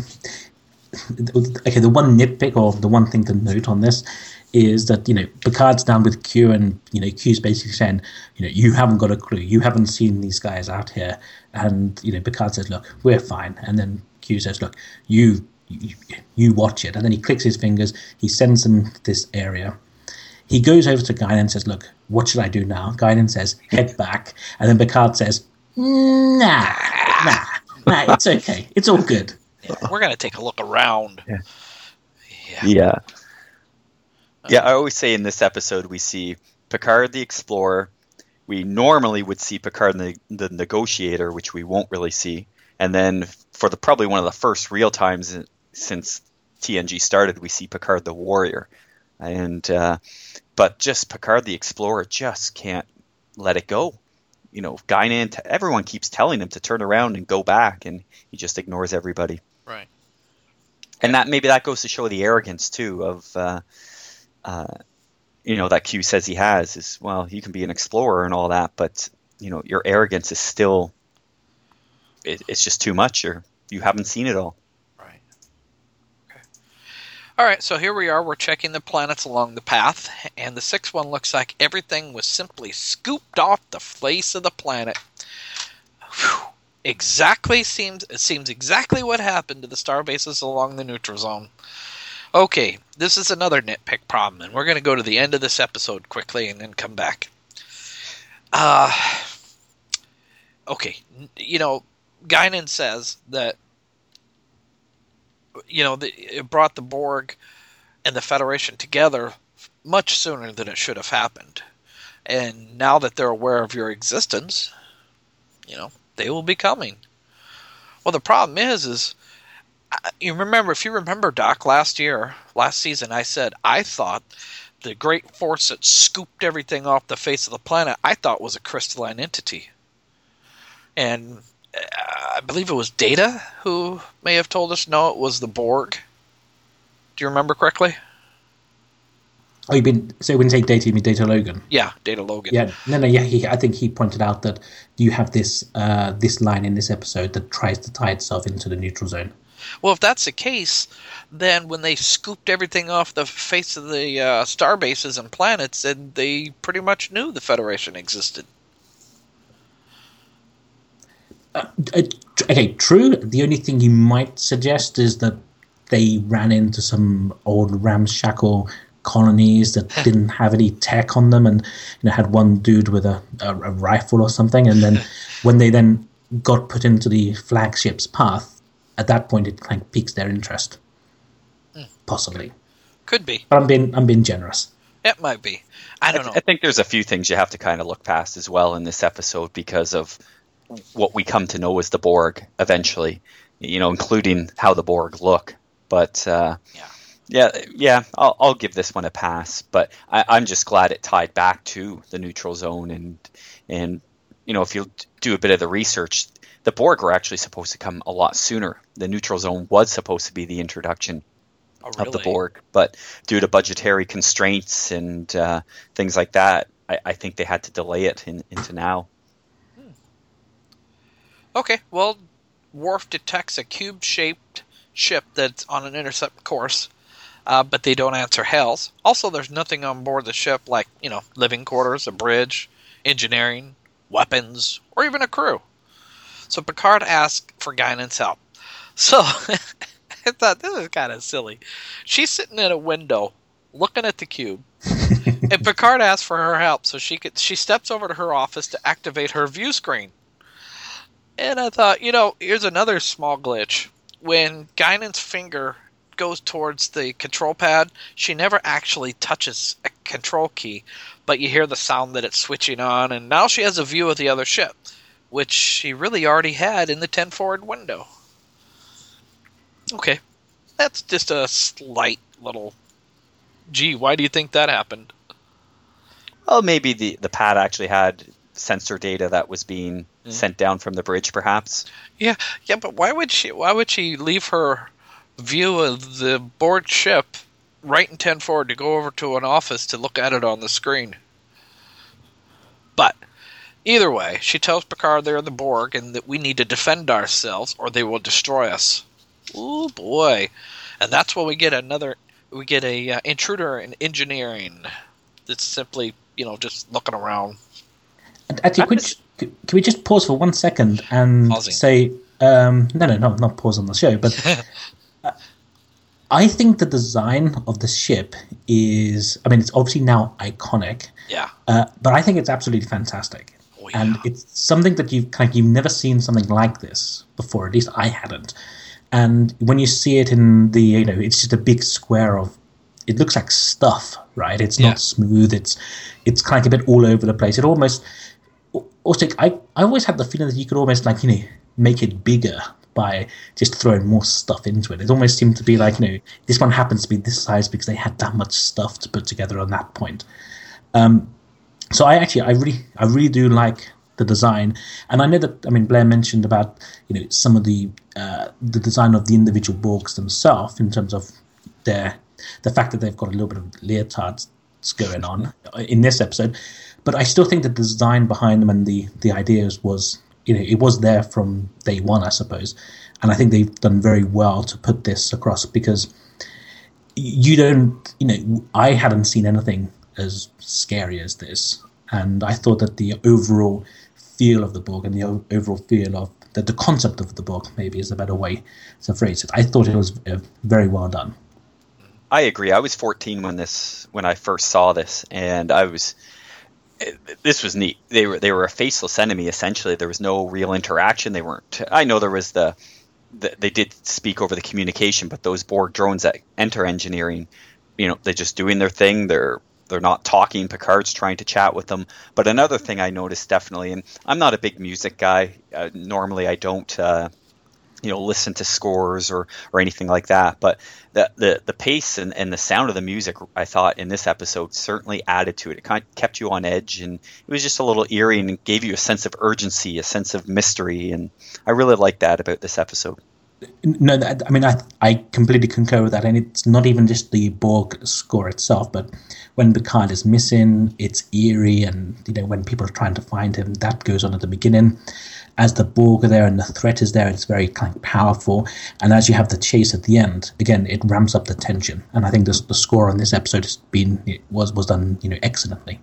the one nitpick or the one thing to note on this is that Picard's down with Q, and Q's basically saying you haven't got a clue, you haven't seen these guys out here, and Picard says, look, we're fine, and then Q says, look, you watch it, and then he clicks his fingers, he sends them to this area. He goes over to Guinan and says, look, what should I do now? Guinan says, head back, and then Picard says, nah, it's okay, it's all good. Yeah, we're going to take a look around. Yeah, I always say in this episode we see Picard the Explorer. We normally would see Picard the Negotiator, which we won't really see. And then for probably one of the first real times since TNG started, we see Picard the Warrior. And but just Picard the Explorer just can't let it go. Guinan, everyone keeps telling him to turn around and go back, and he just ignores everybody. Right. And that goes to show the arrogance too of that Q says he has is, well, you can be an explorer and all that, but your arrogance is still it's just too much, or you haven't seen it all. Right. Okay. All right, so here we are. We're checking the planets along the path, and the sixth one looks like everything was simply scooped off the face of the planet. Whew. It seems exactly what happened to the star bases along the neutral zone. Okay, this is another nitpick problem, and we're going to go to the end of this episode quickly and then come back. Okay, Guinan says that, it brought the Borg and the Federation together much sooner than it should have happened. And now that they're aware of your existence, they will be coming. Well, the problem is if you remember, Doc, last season, I said I thought the great force that scooped everything off the face of the planet, I thought was a crystalline entity. And I believe it was Data who may have told us, no, it was the Borg. Do you remember correctly? Oh, when you say Data, you mean Data Logan? Yeah, Data Logan. Yeah, yeah. I think he pointed out that you have this line in this episode that tries to tie itself into the neutral zone. Well, if that's the case, then when they scooped everything off the face of the star bases and planets, then they pretty much knew the Federation existed. Okay, true. The only thing you might suggest is that they ran into some old ramshackle colonies that didn't have any tech on them, and had one dude with a rifle or something, and then when they then got put into the flagship's path, at that point it kind of piques their interest. Possibly. Could be. But I'm being generous. It might be. I don't know. I think there's a few things you have to kind of look past as well in this episode because of what we come to know as the Borg eventually, including how the Borg look. But yeah, I'll give this one a pass. But I'm just glad it tied back to the neutral zone, and if you do a bit of the research, the Borg were actually supposed to come a lot sooner. The neutral zone was supposed to be the introduction of the Borg, but due to budgetary constraints and things like that, I think they had to delay it into now. Okay, well, Worf detects a cube-shaped ship that's on an intercept course, but they don't answer hails. Also, there's nothing on board the ship like, living quarters, a bridge, engineering, weapons, or even a crew. So Picard asks for Guinan's help. So I thought this is kind of silly. She's sitting at a window looking at the cube, and Picard asks for her help. So she steps over to her office to activate her view screen. And I thought, here's another small glitch. When Guinan's finger goes towards the control pad, she never actually touches a control key, but you hear the sound that it's switching on, and now she has a view of the other ship, which she really already had in the 10 forward window. Okay, that's just a slight little, gee, why do you think that happened? Well, maybe the pad actually had sensor data that was being sent down from the bridge, perhaps. Yeah, but why would she leave her view of the board ship right in 10 forward to go over to an office to look at it on the screen? But either way, she tells Picard they're the Borg and that we need to defend ourselves or they will destroy us. Oh boy. And that's when we get a intruder in engineering that's simply, just looking around. And actually, can we just pause for 1 second and say, not pause on the show, but I think the design of the ship is, it's obviously now iconic. Yeah. But I think it's absolutely fantastic. Oh, yeah. And it's something that you've never seen something like this before. At least I hadn't. And when you see it in the, it's just a big square of, it looks like stuff, right? It's not smooth. It's kind of a bit all over the place. It almost, also, I always had the feeling that you could almost make it bigger by just throwing more stuff into it. It almost seemed to be like, this one happens to be this size because they had that much stuff to put together on that point. So I really do like the design, and I know that Blair mentioned about some of the design of the individual Borgs themselves in terms of the fact that they've got a little bit of leotards going on in this episode, but I still think the design behind them and the ideas was it was there from day one, I suppose, and I think they've done very well to put this across because I hadn't seen anything as scary as this, and I thought that the overall feel of the Borg and the overall feel of the concept of the Borg maybe is a better way to phrase it. I thought it was very well done. I agree. I was 14 when I first saw this, and this was neat. They were a faceless enemy essentially. There was no real interaction. They weren't. I know there was they did speak over the communication, but those Borg drones that enter engineering, they're just doing their thing. They're not talking. Picard's trying to chat with them. But another thing I noticed definitely, and I'm not a big music guy. Normally I don't listen to scores or anything like that. But the pace and the sound of the music, I thought in this episode certainly added to it. It kind of kept you on edge, and it was just a little eerie and gave you a sense of urgency, a sense of mystery, and I really liked that about this episode. No, I completely concur with that, and it's not even just the Borg score itself, but when Picard is missing, it's eerie, and when people are trying to find him, that goes on at the beginning. As the Borg are there and the threat is there, it's very kind of powerful, and as you have the chase at the end, again, it ramps up the tension, and I think the score on this episode was done excellently.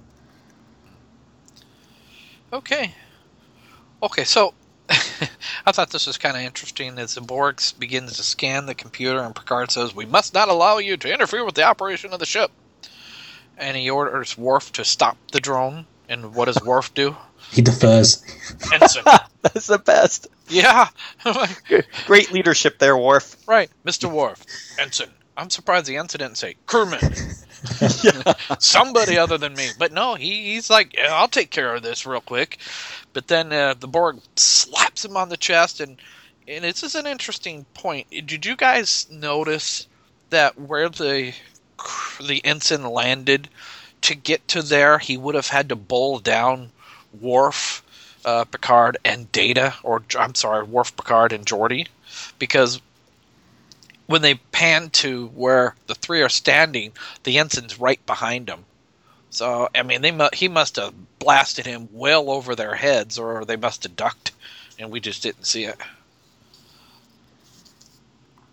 Okay, so I thought this was kind of interesting as the Borg begins to scan the computer and Picard says, "We must not allow you to interfere with the operation of the ship." And he orders Worf to stop the drone. And what does Worf do? He defers. Ensign. That's the best. Yeah. Great leadership there, Worf. Right. Mr. Worf. Ensign. I'm surprised the ensign didn't say, "Crewman." Somebody other than me. But no, he's like, "Yeah, I'll take care of this real quick." But then the Borg slaps him on the chest, and this is an interesting point. Did you guys notice that where the ensign landed, to get to there, he would have had to bowl down Worf, Picard, and Data, Worf, Picard, and Geordi, because when they pan to where the three are standing, the ensign's right behind them. So, he must have blasted him well over their heads, or they must have ducked, and we just didn't see it.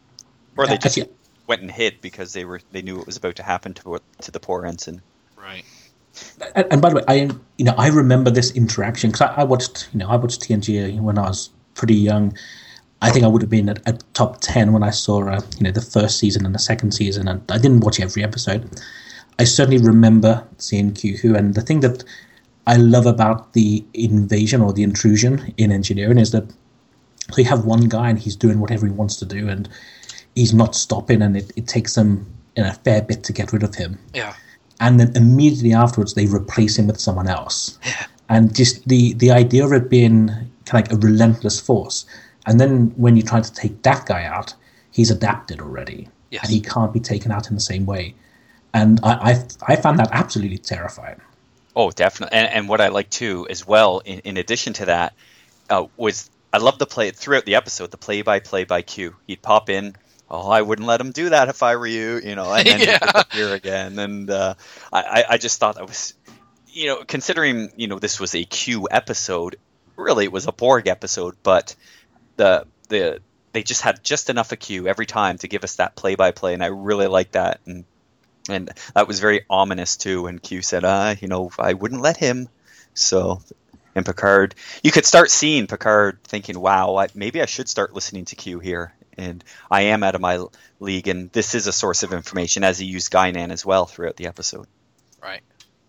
Or they just went and hid because they knew it was about to happen to the poor ensign. Right. And by the way, I remember this interaction because I watched TNG when I was pretty young. I think I would have been at top 10 when I saw the first season and the second season, and I didn't watch every episode. I certainly remember seeing Q-Who, and the thing that I love about the invasion or the intrusion in engineering is that so you have one guy and he's doing whatever he wants to do, and he's not stopping, and it takes them a fair bit to get rid of him. Yeah. And then immediately afterwards, they replace him with someone else. Yeah. And just the idea of it being kind of like a relentless force. And then when you try to take that guy out, he's adapted already. Yes. And he can't be taken out in the same way. And I found that absolutely terrifying. Oh, definitely. And what I like too, as well, in addition to that, was I love throughout the episode, the play-by-play by Q. He'd pop in. Oh, I wouldn't let him do that if I were you, and then he'd disappear again. And I just thought that was, considering, this was a Q episode, really it was a Borg episode, but they just had just enough of Q every time to give us that play-by-play, and I really liked that. And that was very ominous too when Q said, I wouldn't let him. So, and Picard, you could start seeing Picard thinking, wow, maybe I should start listening to Q here. And I am out of my league, and this is a source of information, as he used Guinan as well throughout the episode. Right.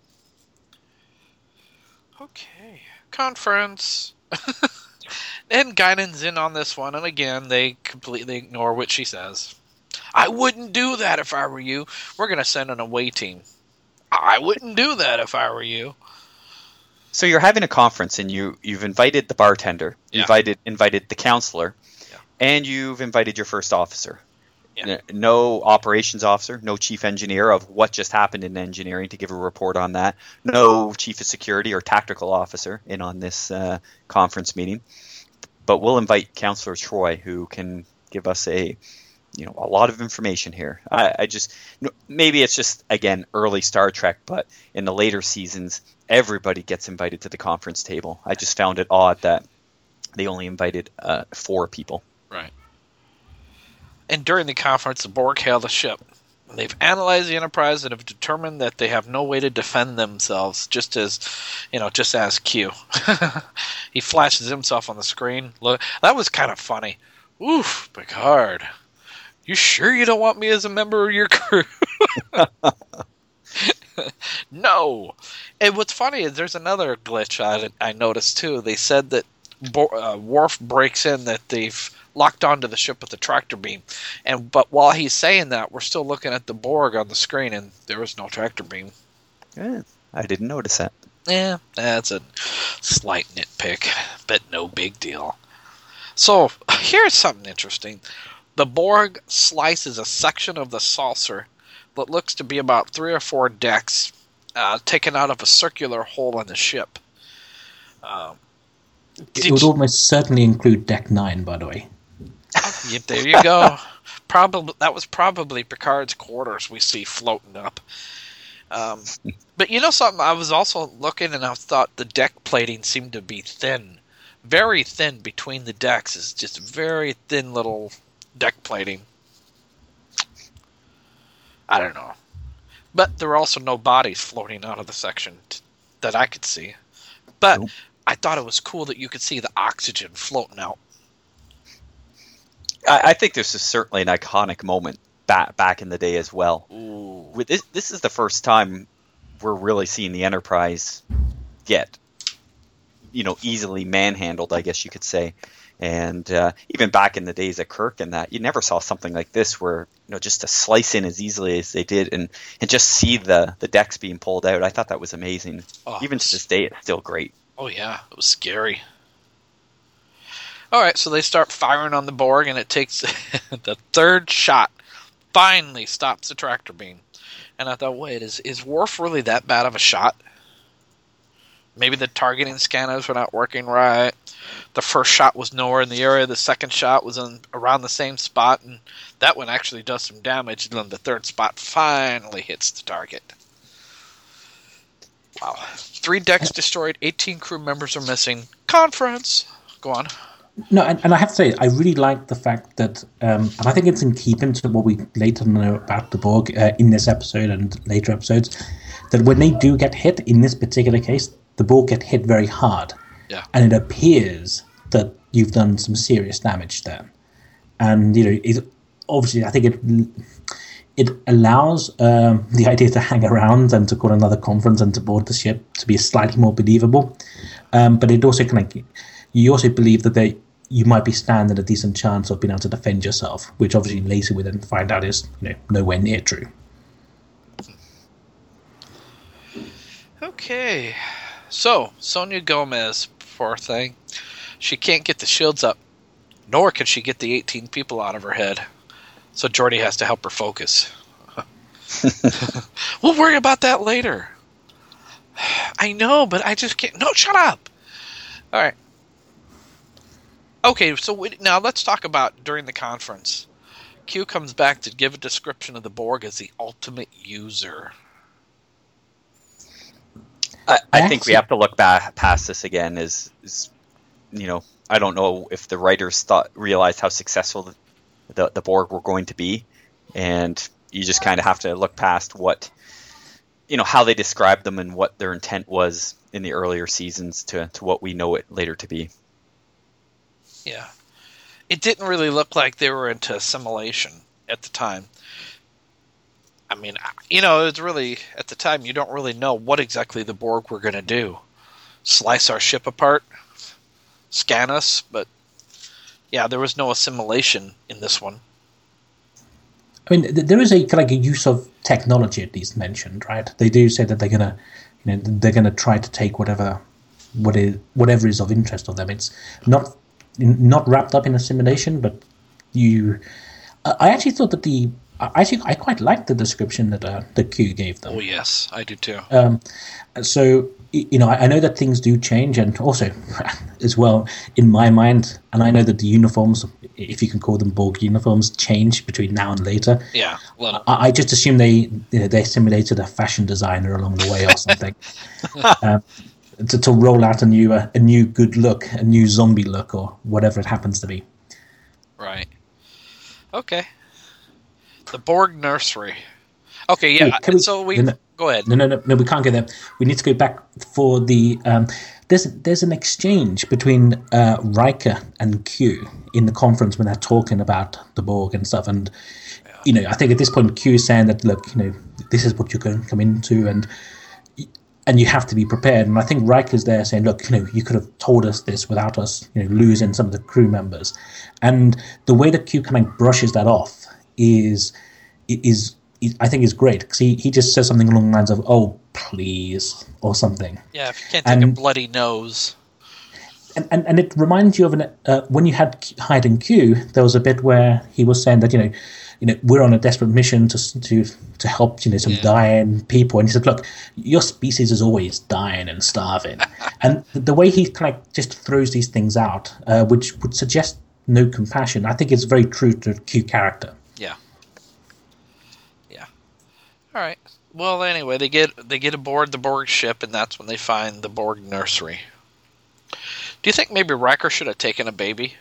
Okay. Conference. And Guinan's in on this one, and again, they completely ignore what she says. I wouldn't do that if I were you. We're going to send an away team. I wouldn't do that if I were you. So you're having a conference, and you've invited the bartender, invited the counselor, and you've invited your first officer. Yeah. No operations officer, no chief engineer of what just happened in engineering to give a report on that. No chief of security or tactical officer in on this conference meeting. But we'll invite Counselor Troy, who can give us a lot of information here. I just, maybe it's just, again, early Star Trek, but in the later seasons, everybody gets invited to the conference table. I just found it odd that they only invited 4 people. Right. And during the conference, the Borg hail the ship. They've analyzed the Enterprise and have determined that they have no way to defend themselves, just as Q. He flashes himself on the screen. Look, that was kind of funny. Oof, Picard. You sure you don't want me as a member of your crew? No. And what's funny is there's another glitch I noticed too. They said that Worf breaks in that they've locked onto the ship with a tractor beam, but while he's saying that, we're still looking at the Borg on the screen, and there was no tractor beam. Yeah, I didn't notice that. Yeah, that's a slight nitpick, but no big deal. So here's something interesting. The Borg slices a section of the saucer that looks to be about 3 or 4 decks taken out of a circular hole in the ship. It would almost certainly include Deck 9, by the way. Yeah, there you go. That was probably Picard's quarters we see floating up. But you know something? I was also looking, and I thought the deck plating seemed to be thin. Very thin between the decks. It's just very thin little deck plating. I don't know. But there were also no bodies floating out of the section that I could see. But nope. I thought it was cool that you could see the oxygen floating out. I think this is certainly an iconic moment back in the day as well. Ooh. This is the first time we're really seeing the Enterprise get, easily manhandled, I guess you could say. And even back in the days at Kirk and that, you never saw something like this where, just to slice in as easily as they did and just see the decks being pulled out. I thought that was amazing. Oh, even to this day, it's still great. Oh, yeah. It was scary. All right, so they start firing on the Borg, and it takes the third shot finally stops the tractor beam. And I thought, wait, is Worf really that bad of a shot? Maybe the targeting scanners were not working right. The first shot was nowhere in the area. The second shot was around the same spot, and that one actually does some damage. And then the third spot finally hits the target. Wow. 3 decks destroyed, 18 crew members are missing. Conference. Go on. No, and I have to say, I really like the fact that, and I think it's in keeping to what we later know about the Borg in this episode and later episodes, that when they do get hit, in this particular case, the Borg get hit very hard. Yeah. And it appears that you've done some serious damage there. And, obviously, I think it allows the idea to hang around and to call another conference and to board the ship to be slightly more believable. But it also you also believe that you might be standing a decent chance of being able to defend yourself, which obviously later we then find out is nowhere near true. Okay, so Sonia Gomez, poor thing, she can't get the shields up, nor can she get the 18 people out of her head. So Geordi has to help her focus. We'll worry about that later. I know, but I just can't. No, shut up. All right. Okay, so now let's talk about during the conference. Q comes back to give a description of the Borg as the ultimate user. I think we have to look back past this again. I don't know if the writers realized how successful the Borg were going to be, and you just kind of have to look past what, how they described them and what their intent was in the earlier seasons to what we know it later to be. Yeah. It didn't really look like they were into assimilation at the time. I mean, it's really, at the time, you don't really know what exactly the Borg were going to do. Slice our ship apart? Scan us? But, yeah, there was no assimilation in this one. I mean, there is a use of technology at least mentioned, right? They do say that they're gonna try to take whatever is of interest of them. It's not wrapped up in assimilation, but I actually thought that I quite liked the description that Q gave them. Oh yes, I do too. So I know that things do change, and also as well in my mind, and I know that the uniforms, if you can call them Borg uniforms, change between now and later. Yeah, well, I just assume they simulated a fashion designer along the way or something to roll out a new good look, a new zombie look, or whatever it happens to be. Right. Okay. The Borg nursery. Okay, yeah. Go ahead. No, we can't go there. We need to go back for the. There's an exchange between Riker and Q in the conference when they're talking about the Borg and stuff, and I think at this point Q is saying that, look, this is what you're going to come into, and you have to be prepared. And I think Riker's there saying, look, you could have told us this without us, losing some of the crew members. And the way that Q kind of brushes that off is I think is great, because he just says something along the lines of, "Oh, please," or something. Yeah, if you can't take a bloody nose. And it reminds you of when you had Hyde and Q, there was a bit where he was saying that we're on a desperate mission to help some dying people, and he said, "Look, your species is always dying and starving," and the way he kind of just throws these things out, which would suggest no compassion, I think it's very true to the Q character. Yeah. All right. Well, anyway, they get aboard the Borg ship, and that's when they find the Borg nursery. Do you think maybe Riker should have taken a baby?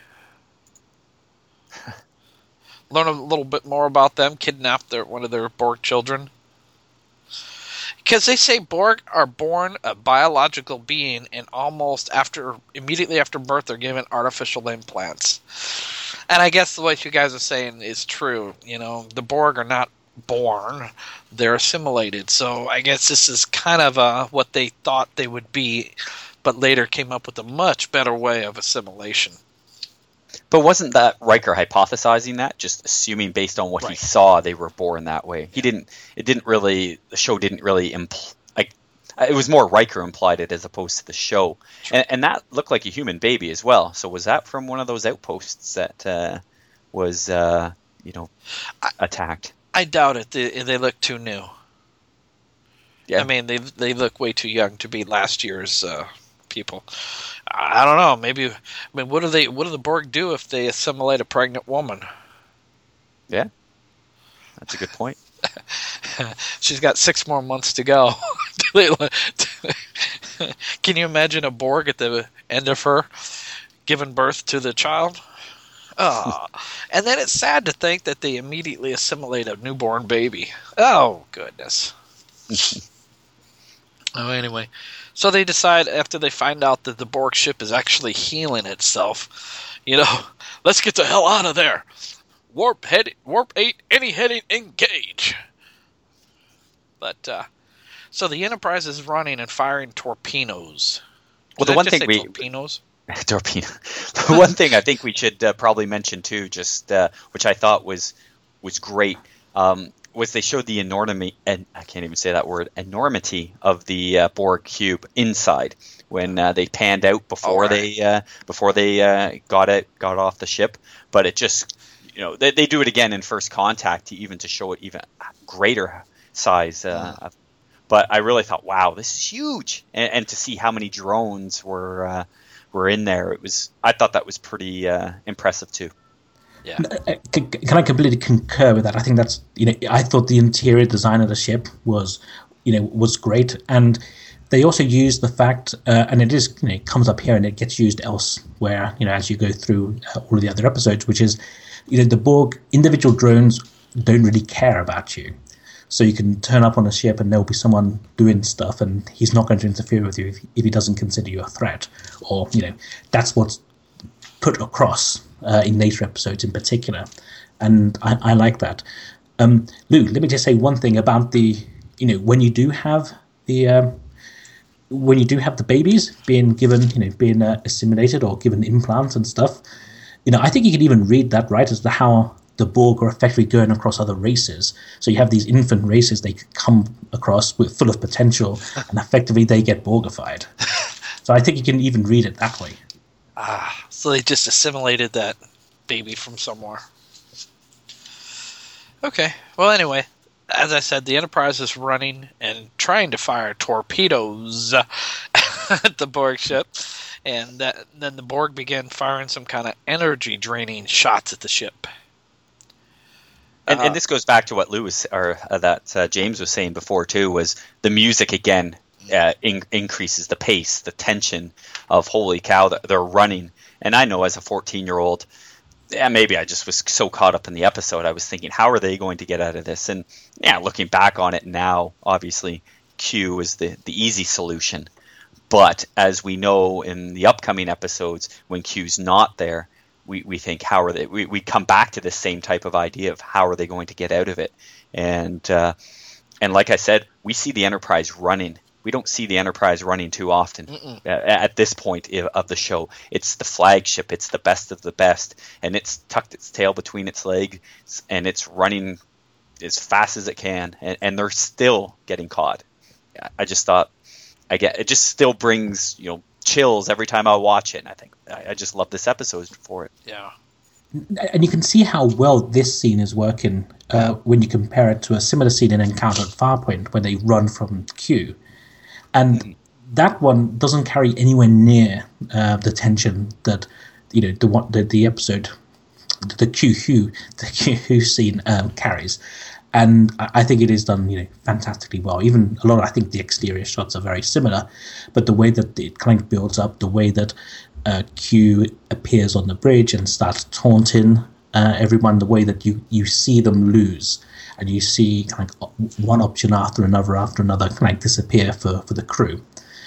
Learn a little bit more about them, kidnap one of their Borg children? Because they say Borg are born a biological being, and immediately after birth, they're given artificial implants. And I guess what you guys are saying is true. The Borg are not born, they're assimilated. So I guess this is kind of what they thought they would be, but later came up with a much better way of assimilation. But wasn't that Riker hypothesizing that, just assuming based on what he saw they were born that way? The show didn't really it was more Riker implied it as opposed to the show. And that looked like a human baby as well. So was that from one of those outposts that was attacked? I doubt it. They look too new. Yeah. I mean, they look way too young to be last year's people. I don't know. Maybe. I mean, what do the Borg do if they assimilate a pregnant woman? Yeah, that's a good point. She's got 6 more months to go. Can you imagine a Borg at the end of her given birth to the child. And then it's sad to think that they immediately assimilate a newborn baby. Oh, goodness. Anyway. So they decide, after they find out that the Borg ship is actually healing itself, let's get the hell out of there. Warp 8, any heading, engage. But, so the Enterprise is running and firing torpedoes. Well, the one thing torpedoes? Torpedo. The one thing I think we should probably mention too, just which I thought was great, was they showed the enormity, and I can't even say that word, enormity of the Borg cube inside when they panned out before they got off the ship. But it just, they do it again in First Contact to show it even greater size. But I really thought, wow, this is huge, and to see how many drones were in there, I thought that was pretty impressive too. Yeah. Can I completely concur with that? I think that's, I thought the interior design of the ship was great, and they also used the fact, and it is, it comes up here and it gets used elsewhere, as you go through all of the other episodes, which is, the Borg individual drones don't really care about you. So you can turn up on a ship and there'll be someone doing stuff, and he's not going to interfere with you if he doesn't consider you a threat. Or, that's what's put across in later episodes in particular. And I like that. Lou, let me just say one thing about the, when you do have the babies being given, being assimilated or given implants and stuff, I think you can even read that, right, as to how the Borg are effectively going across other races. So you have these infant races they come across with full of potential, and effectively they get Borgified. So I think you can even read it that way. So they just assimilated that baby from somewhere. Okay. Well, anyway, as I said, the Enterprise is running and trying to fire torpedoes at the Borg ship. And then the Borg began firing some kind of energy-draining shots at the ship. And this goes back to what James was saying before too, was the music again increases the pace, the tension of holy cow, they're running. And I know as a 14-year-old, maybe I just was so caught up in the episode, I was thinking, how are they going to get out of this? And looking back on it now, obviously Q is the easy solution. But as we know in the upcoming episodes, when Q's not there, we think, how are they? We come back to this same type of idea of how are they going to get out of it? And like I said, we see the Enterprise running. We don't see the Enterprise running too often at this point of the show. It's the flagship. It's the best of the best, and it's tucked its tail between its legs, and it's running as fast as it can, and they're still getting caught. I just thought, it just still brings chills every time I watch it, and I think I just love this episode for it. Yeah. And you can see how well this scene is working when you compare it to a similar scene in Encounter at Farpoint when they run from Q. And that one doesn't carry anywhere near the tension that the episode, the Q Who scene carries. And I think it is done, fantastically well. Even a lot of, I think the exterior shots are very similar, but the way that it kind of builds up, the way that Q appears on the bridge and starts taunting everyone, the way that you see them lose, and you see kind of one option after another kind of disappear for the crew.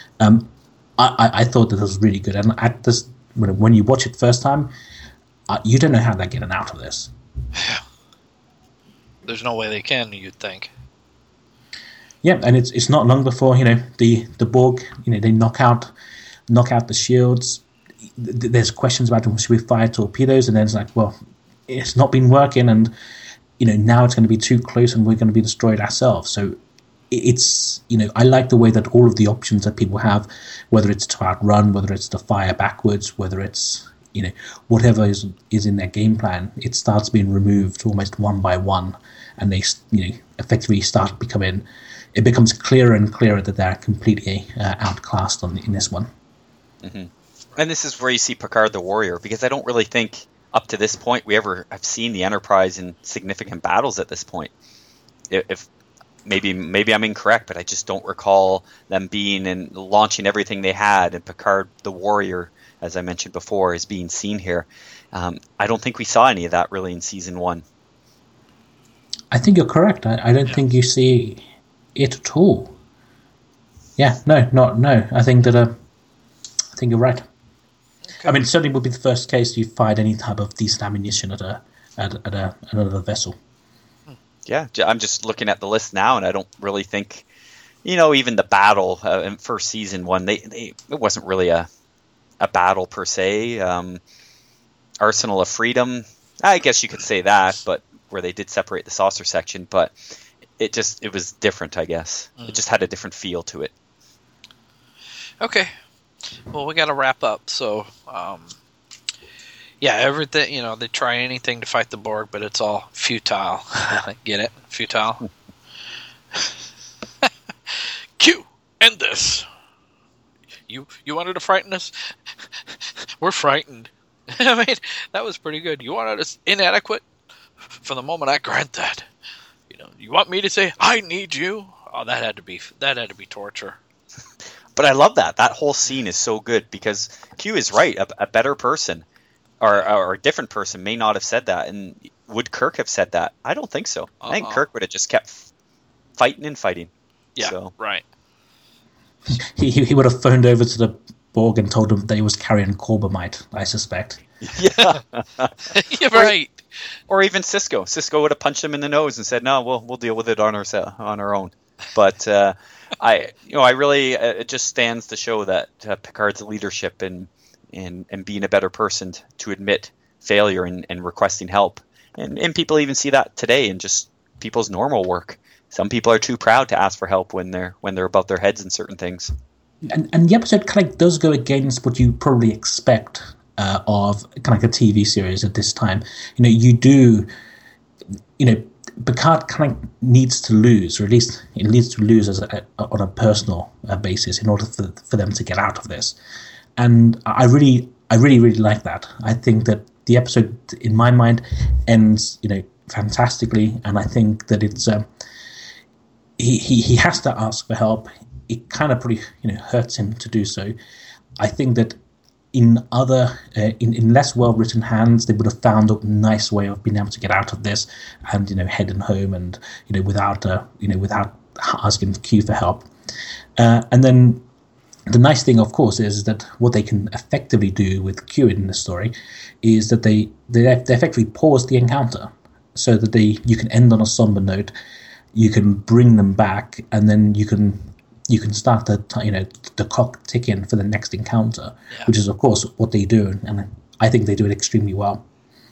I thought that was really good. And at this, when you watch it first time, you don't know how they're getting out of this. There's no way they can, you'd think. Yeah, and it's not long before the Borg they knock out the shields. There's questions about should we fire torpedoes, and then it's like, well, it's not been working, and now it's going to be too close, and we're going to be destroyed ourselves. So it's I like the way that all of the options that people have, whether it's to outrun, whether it's to fire backwards, whether it's whatever is in their game plan, it starts being removed almost one by one, and they effectively start becoming. It becomes clearer and clearer that they're completely outclassed in this one. Mm-hmm. And this is where you see Picard the Warrior, because I don't really think up to this point we ever have seen the Enterprise in significant battles at this point. If maybe I'm incorrect, but I just don't recall them being and launching everything they had, and Picard the Warrior as I mentioned before, is being seen here. I don't think we saw any of that really in season 1. I think you're correct. I don't think you see it at all. Yeah, no. I think you're right. Okay. I mean, it certainly would be the first case you find any type of decent ammunition at another vessel. Yeah, I'm just looking at the list now, and I don't really think, even the battle in first season 1, it wasn't really a battle per se. Arsenal of Freedom, I guess you could say that, but where they did separate the saucer section, but it was different, I guess. It just had a different feel to it. Okay. Well, we got to wrap up. So, everything, they try anything to fight the Borg, but it's all futile. Get it? Futile. Q, end this. You wanted to frighten us? We're frightened. I mean, that was pretty good. You wanted us inadequate? For the moment, I grant that. You want me to say I need you? Oh, that had to be torture. But I love that. That whole scene is so good because Q is right. A better person or a different person may not have said that. And would Kirk have said that? I don't think so. I think Kirk would have just kept fighting and fighting. Yeah, so. Right. He would have phoned over to the Borg and told them that he was carrying Corbomite, I suspect. Yeah. You're right. Or even Cisco. Cisco would have punched him in the nose and said, "No, we'll deal with it on our own." But I really it just stands to show that Picard's leadership and being a better person to admit failure and requesting help, and people even see that today in just people's normal work. Some people are too proud to ask for help when they're above their heads in certain things. And the episode kind of does go against what you probably expect of kind of like a TV series at this time. Picard kind of needs to lose, or at least it needs to lose on a personal basis in order for them to get out of this. And I really like that. I think that the episode, in my mind, ends fantastically, and I think that it's he has to ask for help. It kind of pretty hurts him to do so. I think that in other in less well written hands, they would have found a nice way of being able to get out of this and heading home and without asking Q for help. And then the nice thing, of course, is that what they can effectively do with Q in this story is that they effectively pause the encounter so that you can end on a somber note. You can bring them back, and then you can start the clock ticking for the next encounter, which is, of course, what they do, and I think they do it extremely well.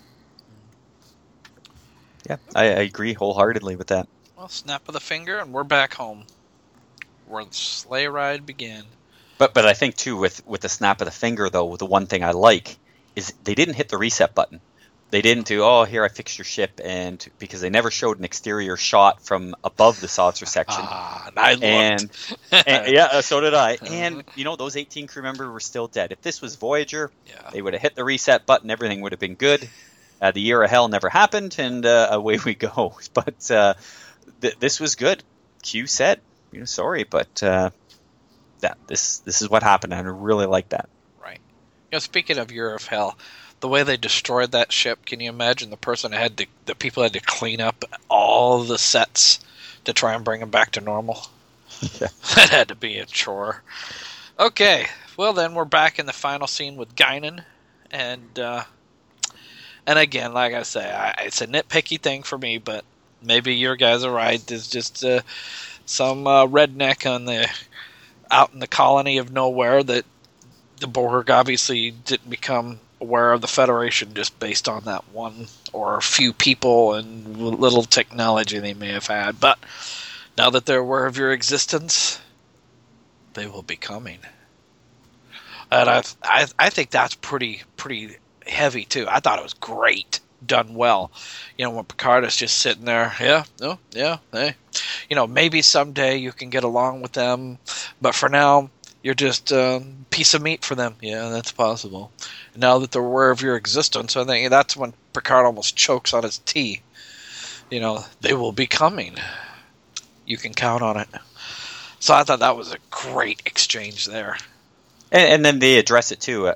Yeah, I agree wholeheartedly with that. Well, snap of the finger, and we're back home, where the sleigh ride began. But I think, too, with the snap of the finger, though, the one thing I like is they didn't hit the reset button. They didn't do, here, I fixed your ship, because they never showed an exterior shot from above the saucer section. And I looked. and yeah, so did I. And, those 18 crew members were still dead. If this was Voyager, they would have hit the reset button, everything would have been good. The year of hell never happened, and away we go. But this was good. Q said, sorry, but this is what happened, and I really like that. Right. Speaking of year of hell, the way they destroyed that ship, can you imagine the people had to clean up all the sets to try and bring them back to normal? Yeah. That had to be a chore. Okay, well then we're back in the final scene with Guinan, and again, like I say, it's a nitpicky thing for me, but maybe your guys are right. There's just some redneck out in the colony of nowhere that the Borg obviously didn't become aware of the Federation just based on that one or a few people and little technology they may have had. But now that they're aware of your existence, they will be coming. And I think that's pretty heavy too. I thought it was great, done well. When Picard is just sitting there, hey. Maybe someday you can get along with them, but for now, you're just a piece of meat for them. Yeah, that's possible. Now that they're aware of your existence, I think that's when Picard almost chokes on his tea. They will be coming. You can count on it. So I thought that was a great exchange there. And then they address it too.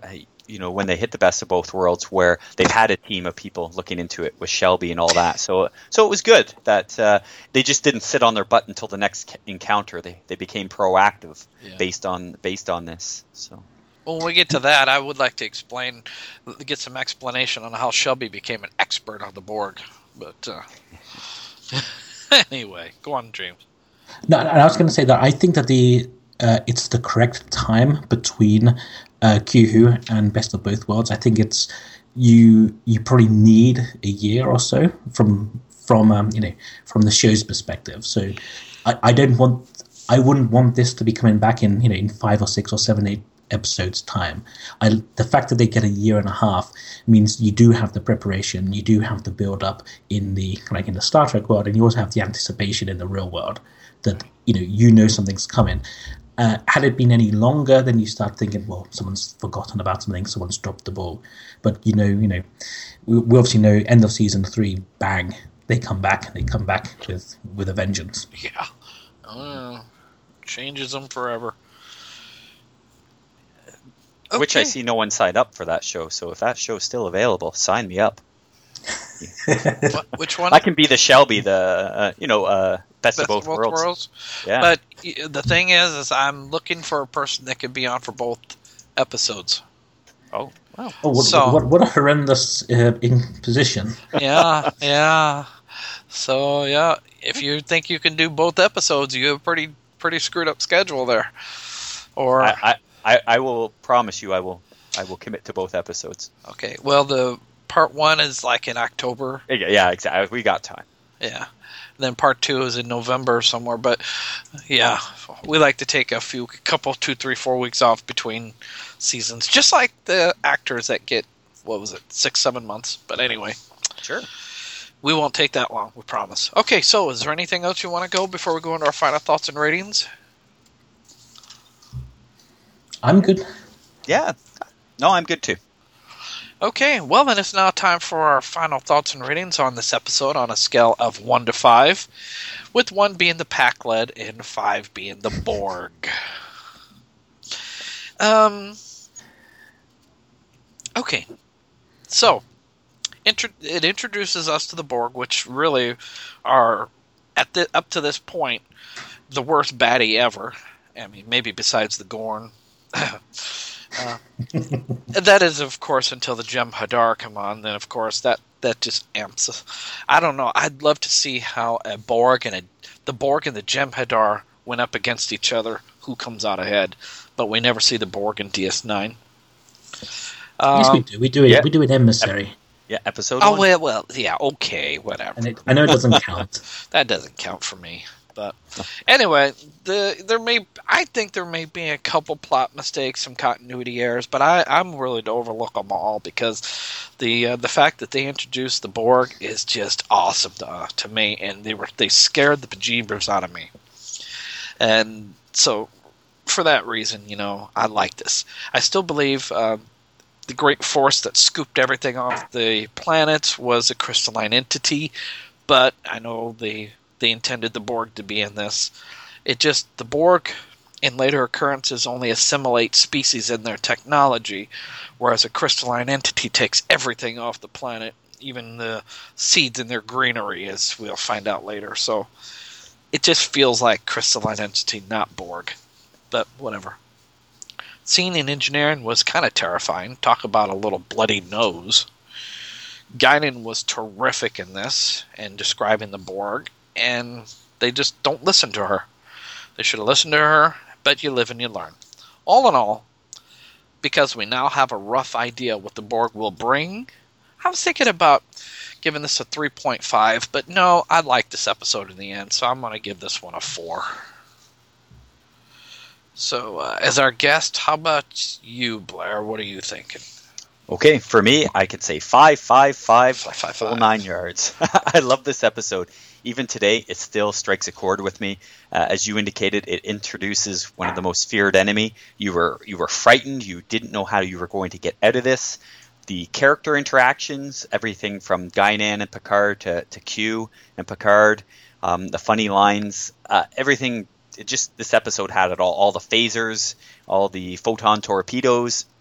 when they hit the best of both worlds, where they've had a team of people looking into it with Shelby and all that. So it was good that they just didn't sit on their butt until the next encounter. They became proactive based on this. So. Well, when we get to that, I would like to get some explanation on how Shelby became an expert on the Borg. But anyway, go on, James. No, I was going to say that I think that it's the correct time between Q-Who and Best of Both Worlds. I think it's you probably need a year or so from the show's perspective. So I wouldn't want this to be coming back in 5 or 6 or 7, 8 episodes time. The fact that they get a year and a half means you do have the preparation, you do have the build up in the Star Trek world, and you also have the anticipation in the real world that something's coming. Had it been any longer, then you start thinking, well, someone's forgotten about something, someone's dropped the ball. But we obviously know end of season 3, bang, they come back with a vengeance. Yeah, changes them forever. Okay. Which I see no one signed up for that show, so if that show's still available, sign me up. Which one? I can be the Shelby, the Best of Both Worlds. Yeah. But the thing is I'm looking for a person that could be on for both episodes. Oh, wow. Oh, what a horrendous position. Yeah. So, yeah, if you think you can do both episodes, you have a pretty screwed up schedule there. Or I will promise you I will commit to both episodes. Okay. Well, the part 1 is like in October. Yeah, exactly. We got time. Yeah. And then part 2 is in November somewhere. But yeah, we like to take a couple, 2, 3, 4 weeks off between seasons, just like the actors that get 6, 7 months. But anyway, sure. We won't take that long. We promise. Okay. So, is there anything else you want to go before we go into our final thoughts and ratings? I'm good. Yeah. No, I'm good too. Okay, well then it's now time for our final thoughts and ratings on this episode on a scale of 1 to 5, with 1 being the Pac-Led and 5 being the Borg. Okay, so it introduces us to the Borg, which really are, up to this point, the worst baddie ever. I mean, maybe besides the Gorn. That is, of course, until the Jem'Hadar come on. Then, of course, that just amps us. I don't know. I'd love to see how the Borg and the Jem'Hadar went up against each other. Who comes out ahead? But we never see the Borg in DS9. Yes, we do. We do it. We do it emissary. Yeah, episode 1. Well, yeah, okay, whatever. And I know it doesn't count. That doesn't count for me. But anyway, I think there may be a couple plot mistakes, some continuity errors, but I'm willing to overlook them all because the fact that they introduced the Borg is just awesome to me, and they scared the bejeebers out of me. And so, for that reason, I like this. I still believe the great force that scooped everything off the planet was a crystalline entity, but I know they intended the Borg to be in this. The Borg in later occurrences only assimilate species in their technology, whereas a crystalline entity takes everything off the planet, even the seeds in their greenery, as we'll find out later. So it just feels like crystalline entity, not Borg. But whatever. Scene in engineering was kind of terrifying. Talk about a little bloody nose. Guinan was terrific in this and describing the Borg, and they just don't listen to her. They should have listened to her, but you live and you learn. All in all, because we now have a rough idea what the Borg will bring, I was thinking about giving this a 3.5, but no, I liked this episode in the end, so I'm going to give this one a 4. So, as our guest, how about you, Blair? What are you thinking? Okay, for me, I could say 5, full 9 yards. I love this episode. Even today, it still strikes a chord with me. As you indicated, it introduces one of the most feared enemy. You were frightened. You didn't know how you were going to get out of this. The character interactions, everything from Guinan and Picard to Q and Picard, the funny lines, everything. This episode had it all. All the phasers, all the photon torpedoes.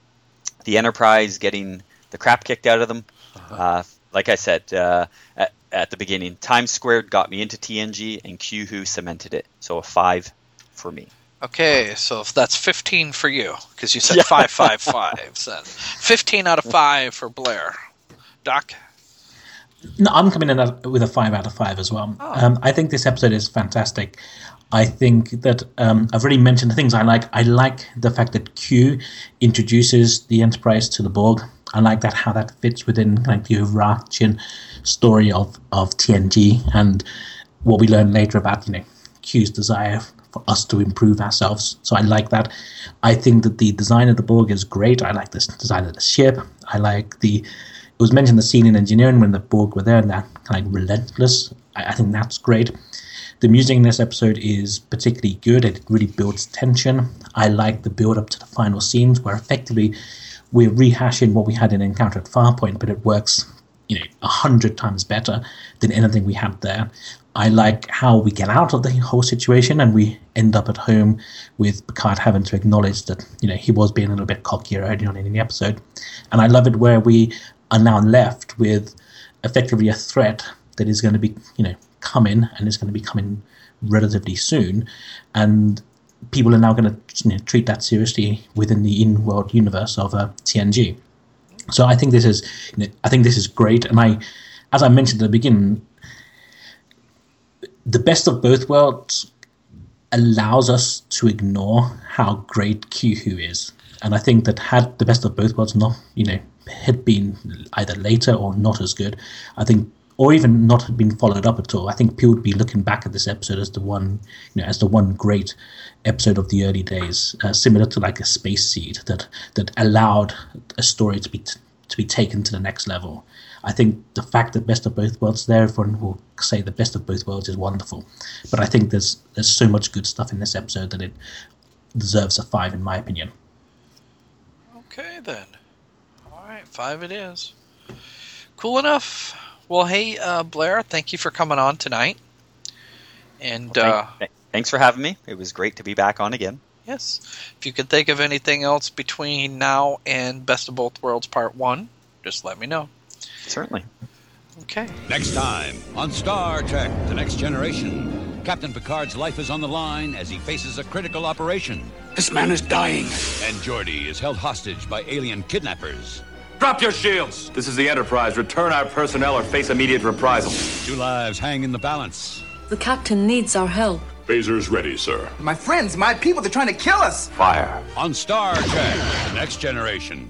the Enterprise getting the crap kicked out of them. Like I said at the beginning, Times Squared got me into TNG, and Q-Who cemented it. So a 5 for me. Okay, so if that's 15 for you, because you said 5, 5, 5. So 15 out of 5 for Blair. Doc? No, I'm coming in with a 5 out of 5 as well. Oh. I think this episode is fantastic. I think that I've already mentioned the things I like. I like the fact that Q introduces the Enterprise to the Borg. I like that, how that fits within like the overarching story of TNG and what we learn later about, Q's desire for us to improve ourselves. So I like that. I think that the design of the Borg is great. I like the design of the ship. I like it was mentioned the scene in engineering when the Borg were there and they're kind of relentless. I think that's great. The music in this episode is particularly good. It really builds tension. I like the build up to the final scenes where effectively we're rehashing what we had in Encounter at Farpoint, but it works 100 times better than anything we had there. I like how we get out of the whole situation and we end up at home with Picard having to acknowledge that he was being a little bit cockier early on in the episode. And I love it where we are now left with effectively a threat that is going to be coming, and is going to be coming relatively soon, and people are now going to treat that seriously within the in-world universe of TNG. So I think this is great, and as I mentioned at the beginning, the best of both worlds allows us to ignore how great Q-Who is, and I think that had the best of both worlds not had been either later or not as good, or even not had been followed up at all, I think people would be looking back at this episode as the one great episode of the early days, similar to like a Space Seed that allowed a story to be taken to the next level. I think the fact that Best of Both Worlds there, everyone will say the Best of Both Worlds is wonderful, but I think there's so much good stuff in this episode that it deserves a 5 in my opinion. Okay then. All right, 5 it is. Cool enough. Well, hey, Blair, thank you for coming on tonight. And thanks for having me. It was great to be back on again. Yes. If you could think of anything else between now and Best of Both Worlds Part 1, just let me know. Certainly. Okay. Next time on Star Trek The Next Generation, Captain Picard's life is on the line as he faces a critical operation. This man is dying. And Geordi is held hostage by alien kidnappers. Drop your shields! This is the Enterprise. Return our personnel or face immediate reprisal. 2 lives hang in the balance. The captain needs our help. Phasers ready, sir. My friends, my people, they're trying to kill us. Fire. On Star Trek The Next Generation.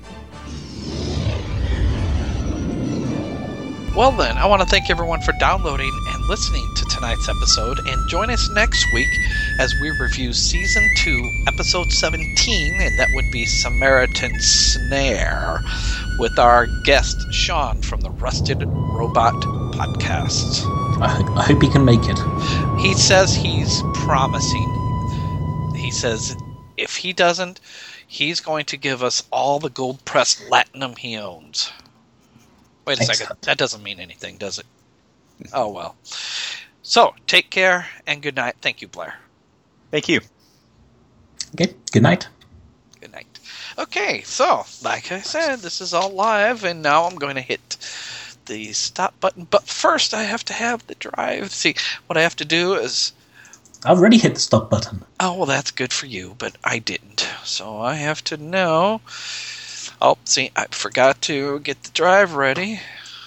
Well then, I want to thank everyone for downloading and listening to tonight's episode, and join us next week as we review Season 2, Episode 17, and that would be Samaritan Snare, with our guest, Sean, from the Rusted Robot Podcast. I hope he can make it. He says he's promising. He says if he doesn't, he's going to give us all the gold-pressed latinum he owns. Wait a second. That doesn't mean anything, does it? Oh, well. So, take care and good night. Thank you, Blair. Thank you. Okay, good night. Good night. Okay, so, like I said, this is all live, and now I'm going to hit the stop button. But first, I have to have the drive. See, what I have to do is... I've already hit the stop button. Oh, well, that's good for you, but I didn't. So I have to know... Oh, see, I forgot to get the drive ready.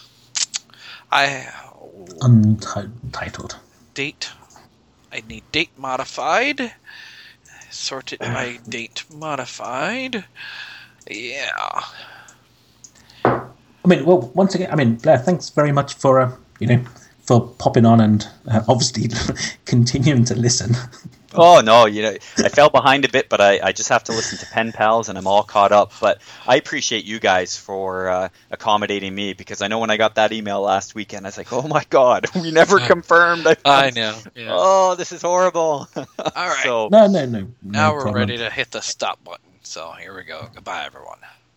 Untitled. Date. I need date modified. Sort it by date modified. Yeah. I mean, well, once again, Blair, thanks very much for, for popping on and obviously continuing to listen. Oh, no, I fell behind a bit, but I just have to listen to Pen Pals, and I'm all caught up. But I appreciate you guys for accommodating me, because I know when I got that email last weekend, I was like, oh, my God, we never confirmed. I know. Yeah. Oh, this is horrible. All right. No now we're problem. ready to hit the stop button. So here we go. Goodbye, everyone.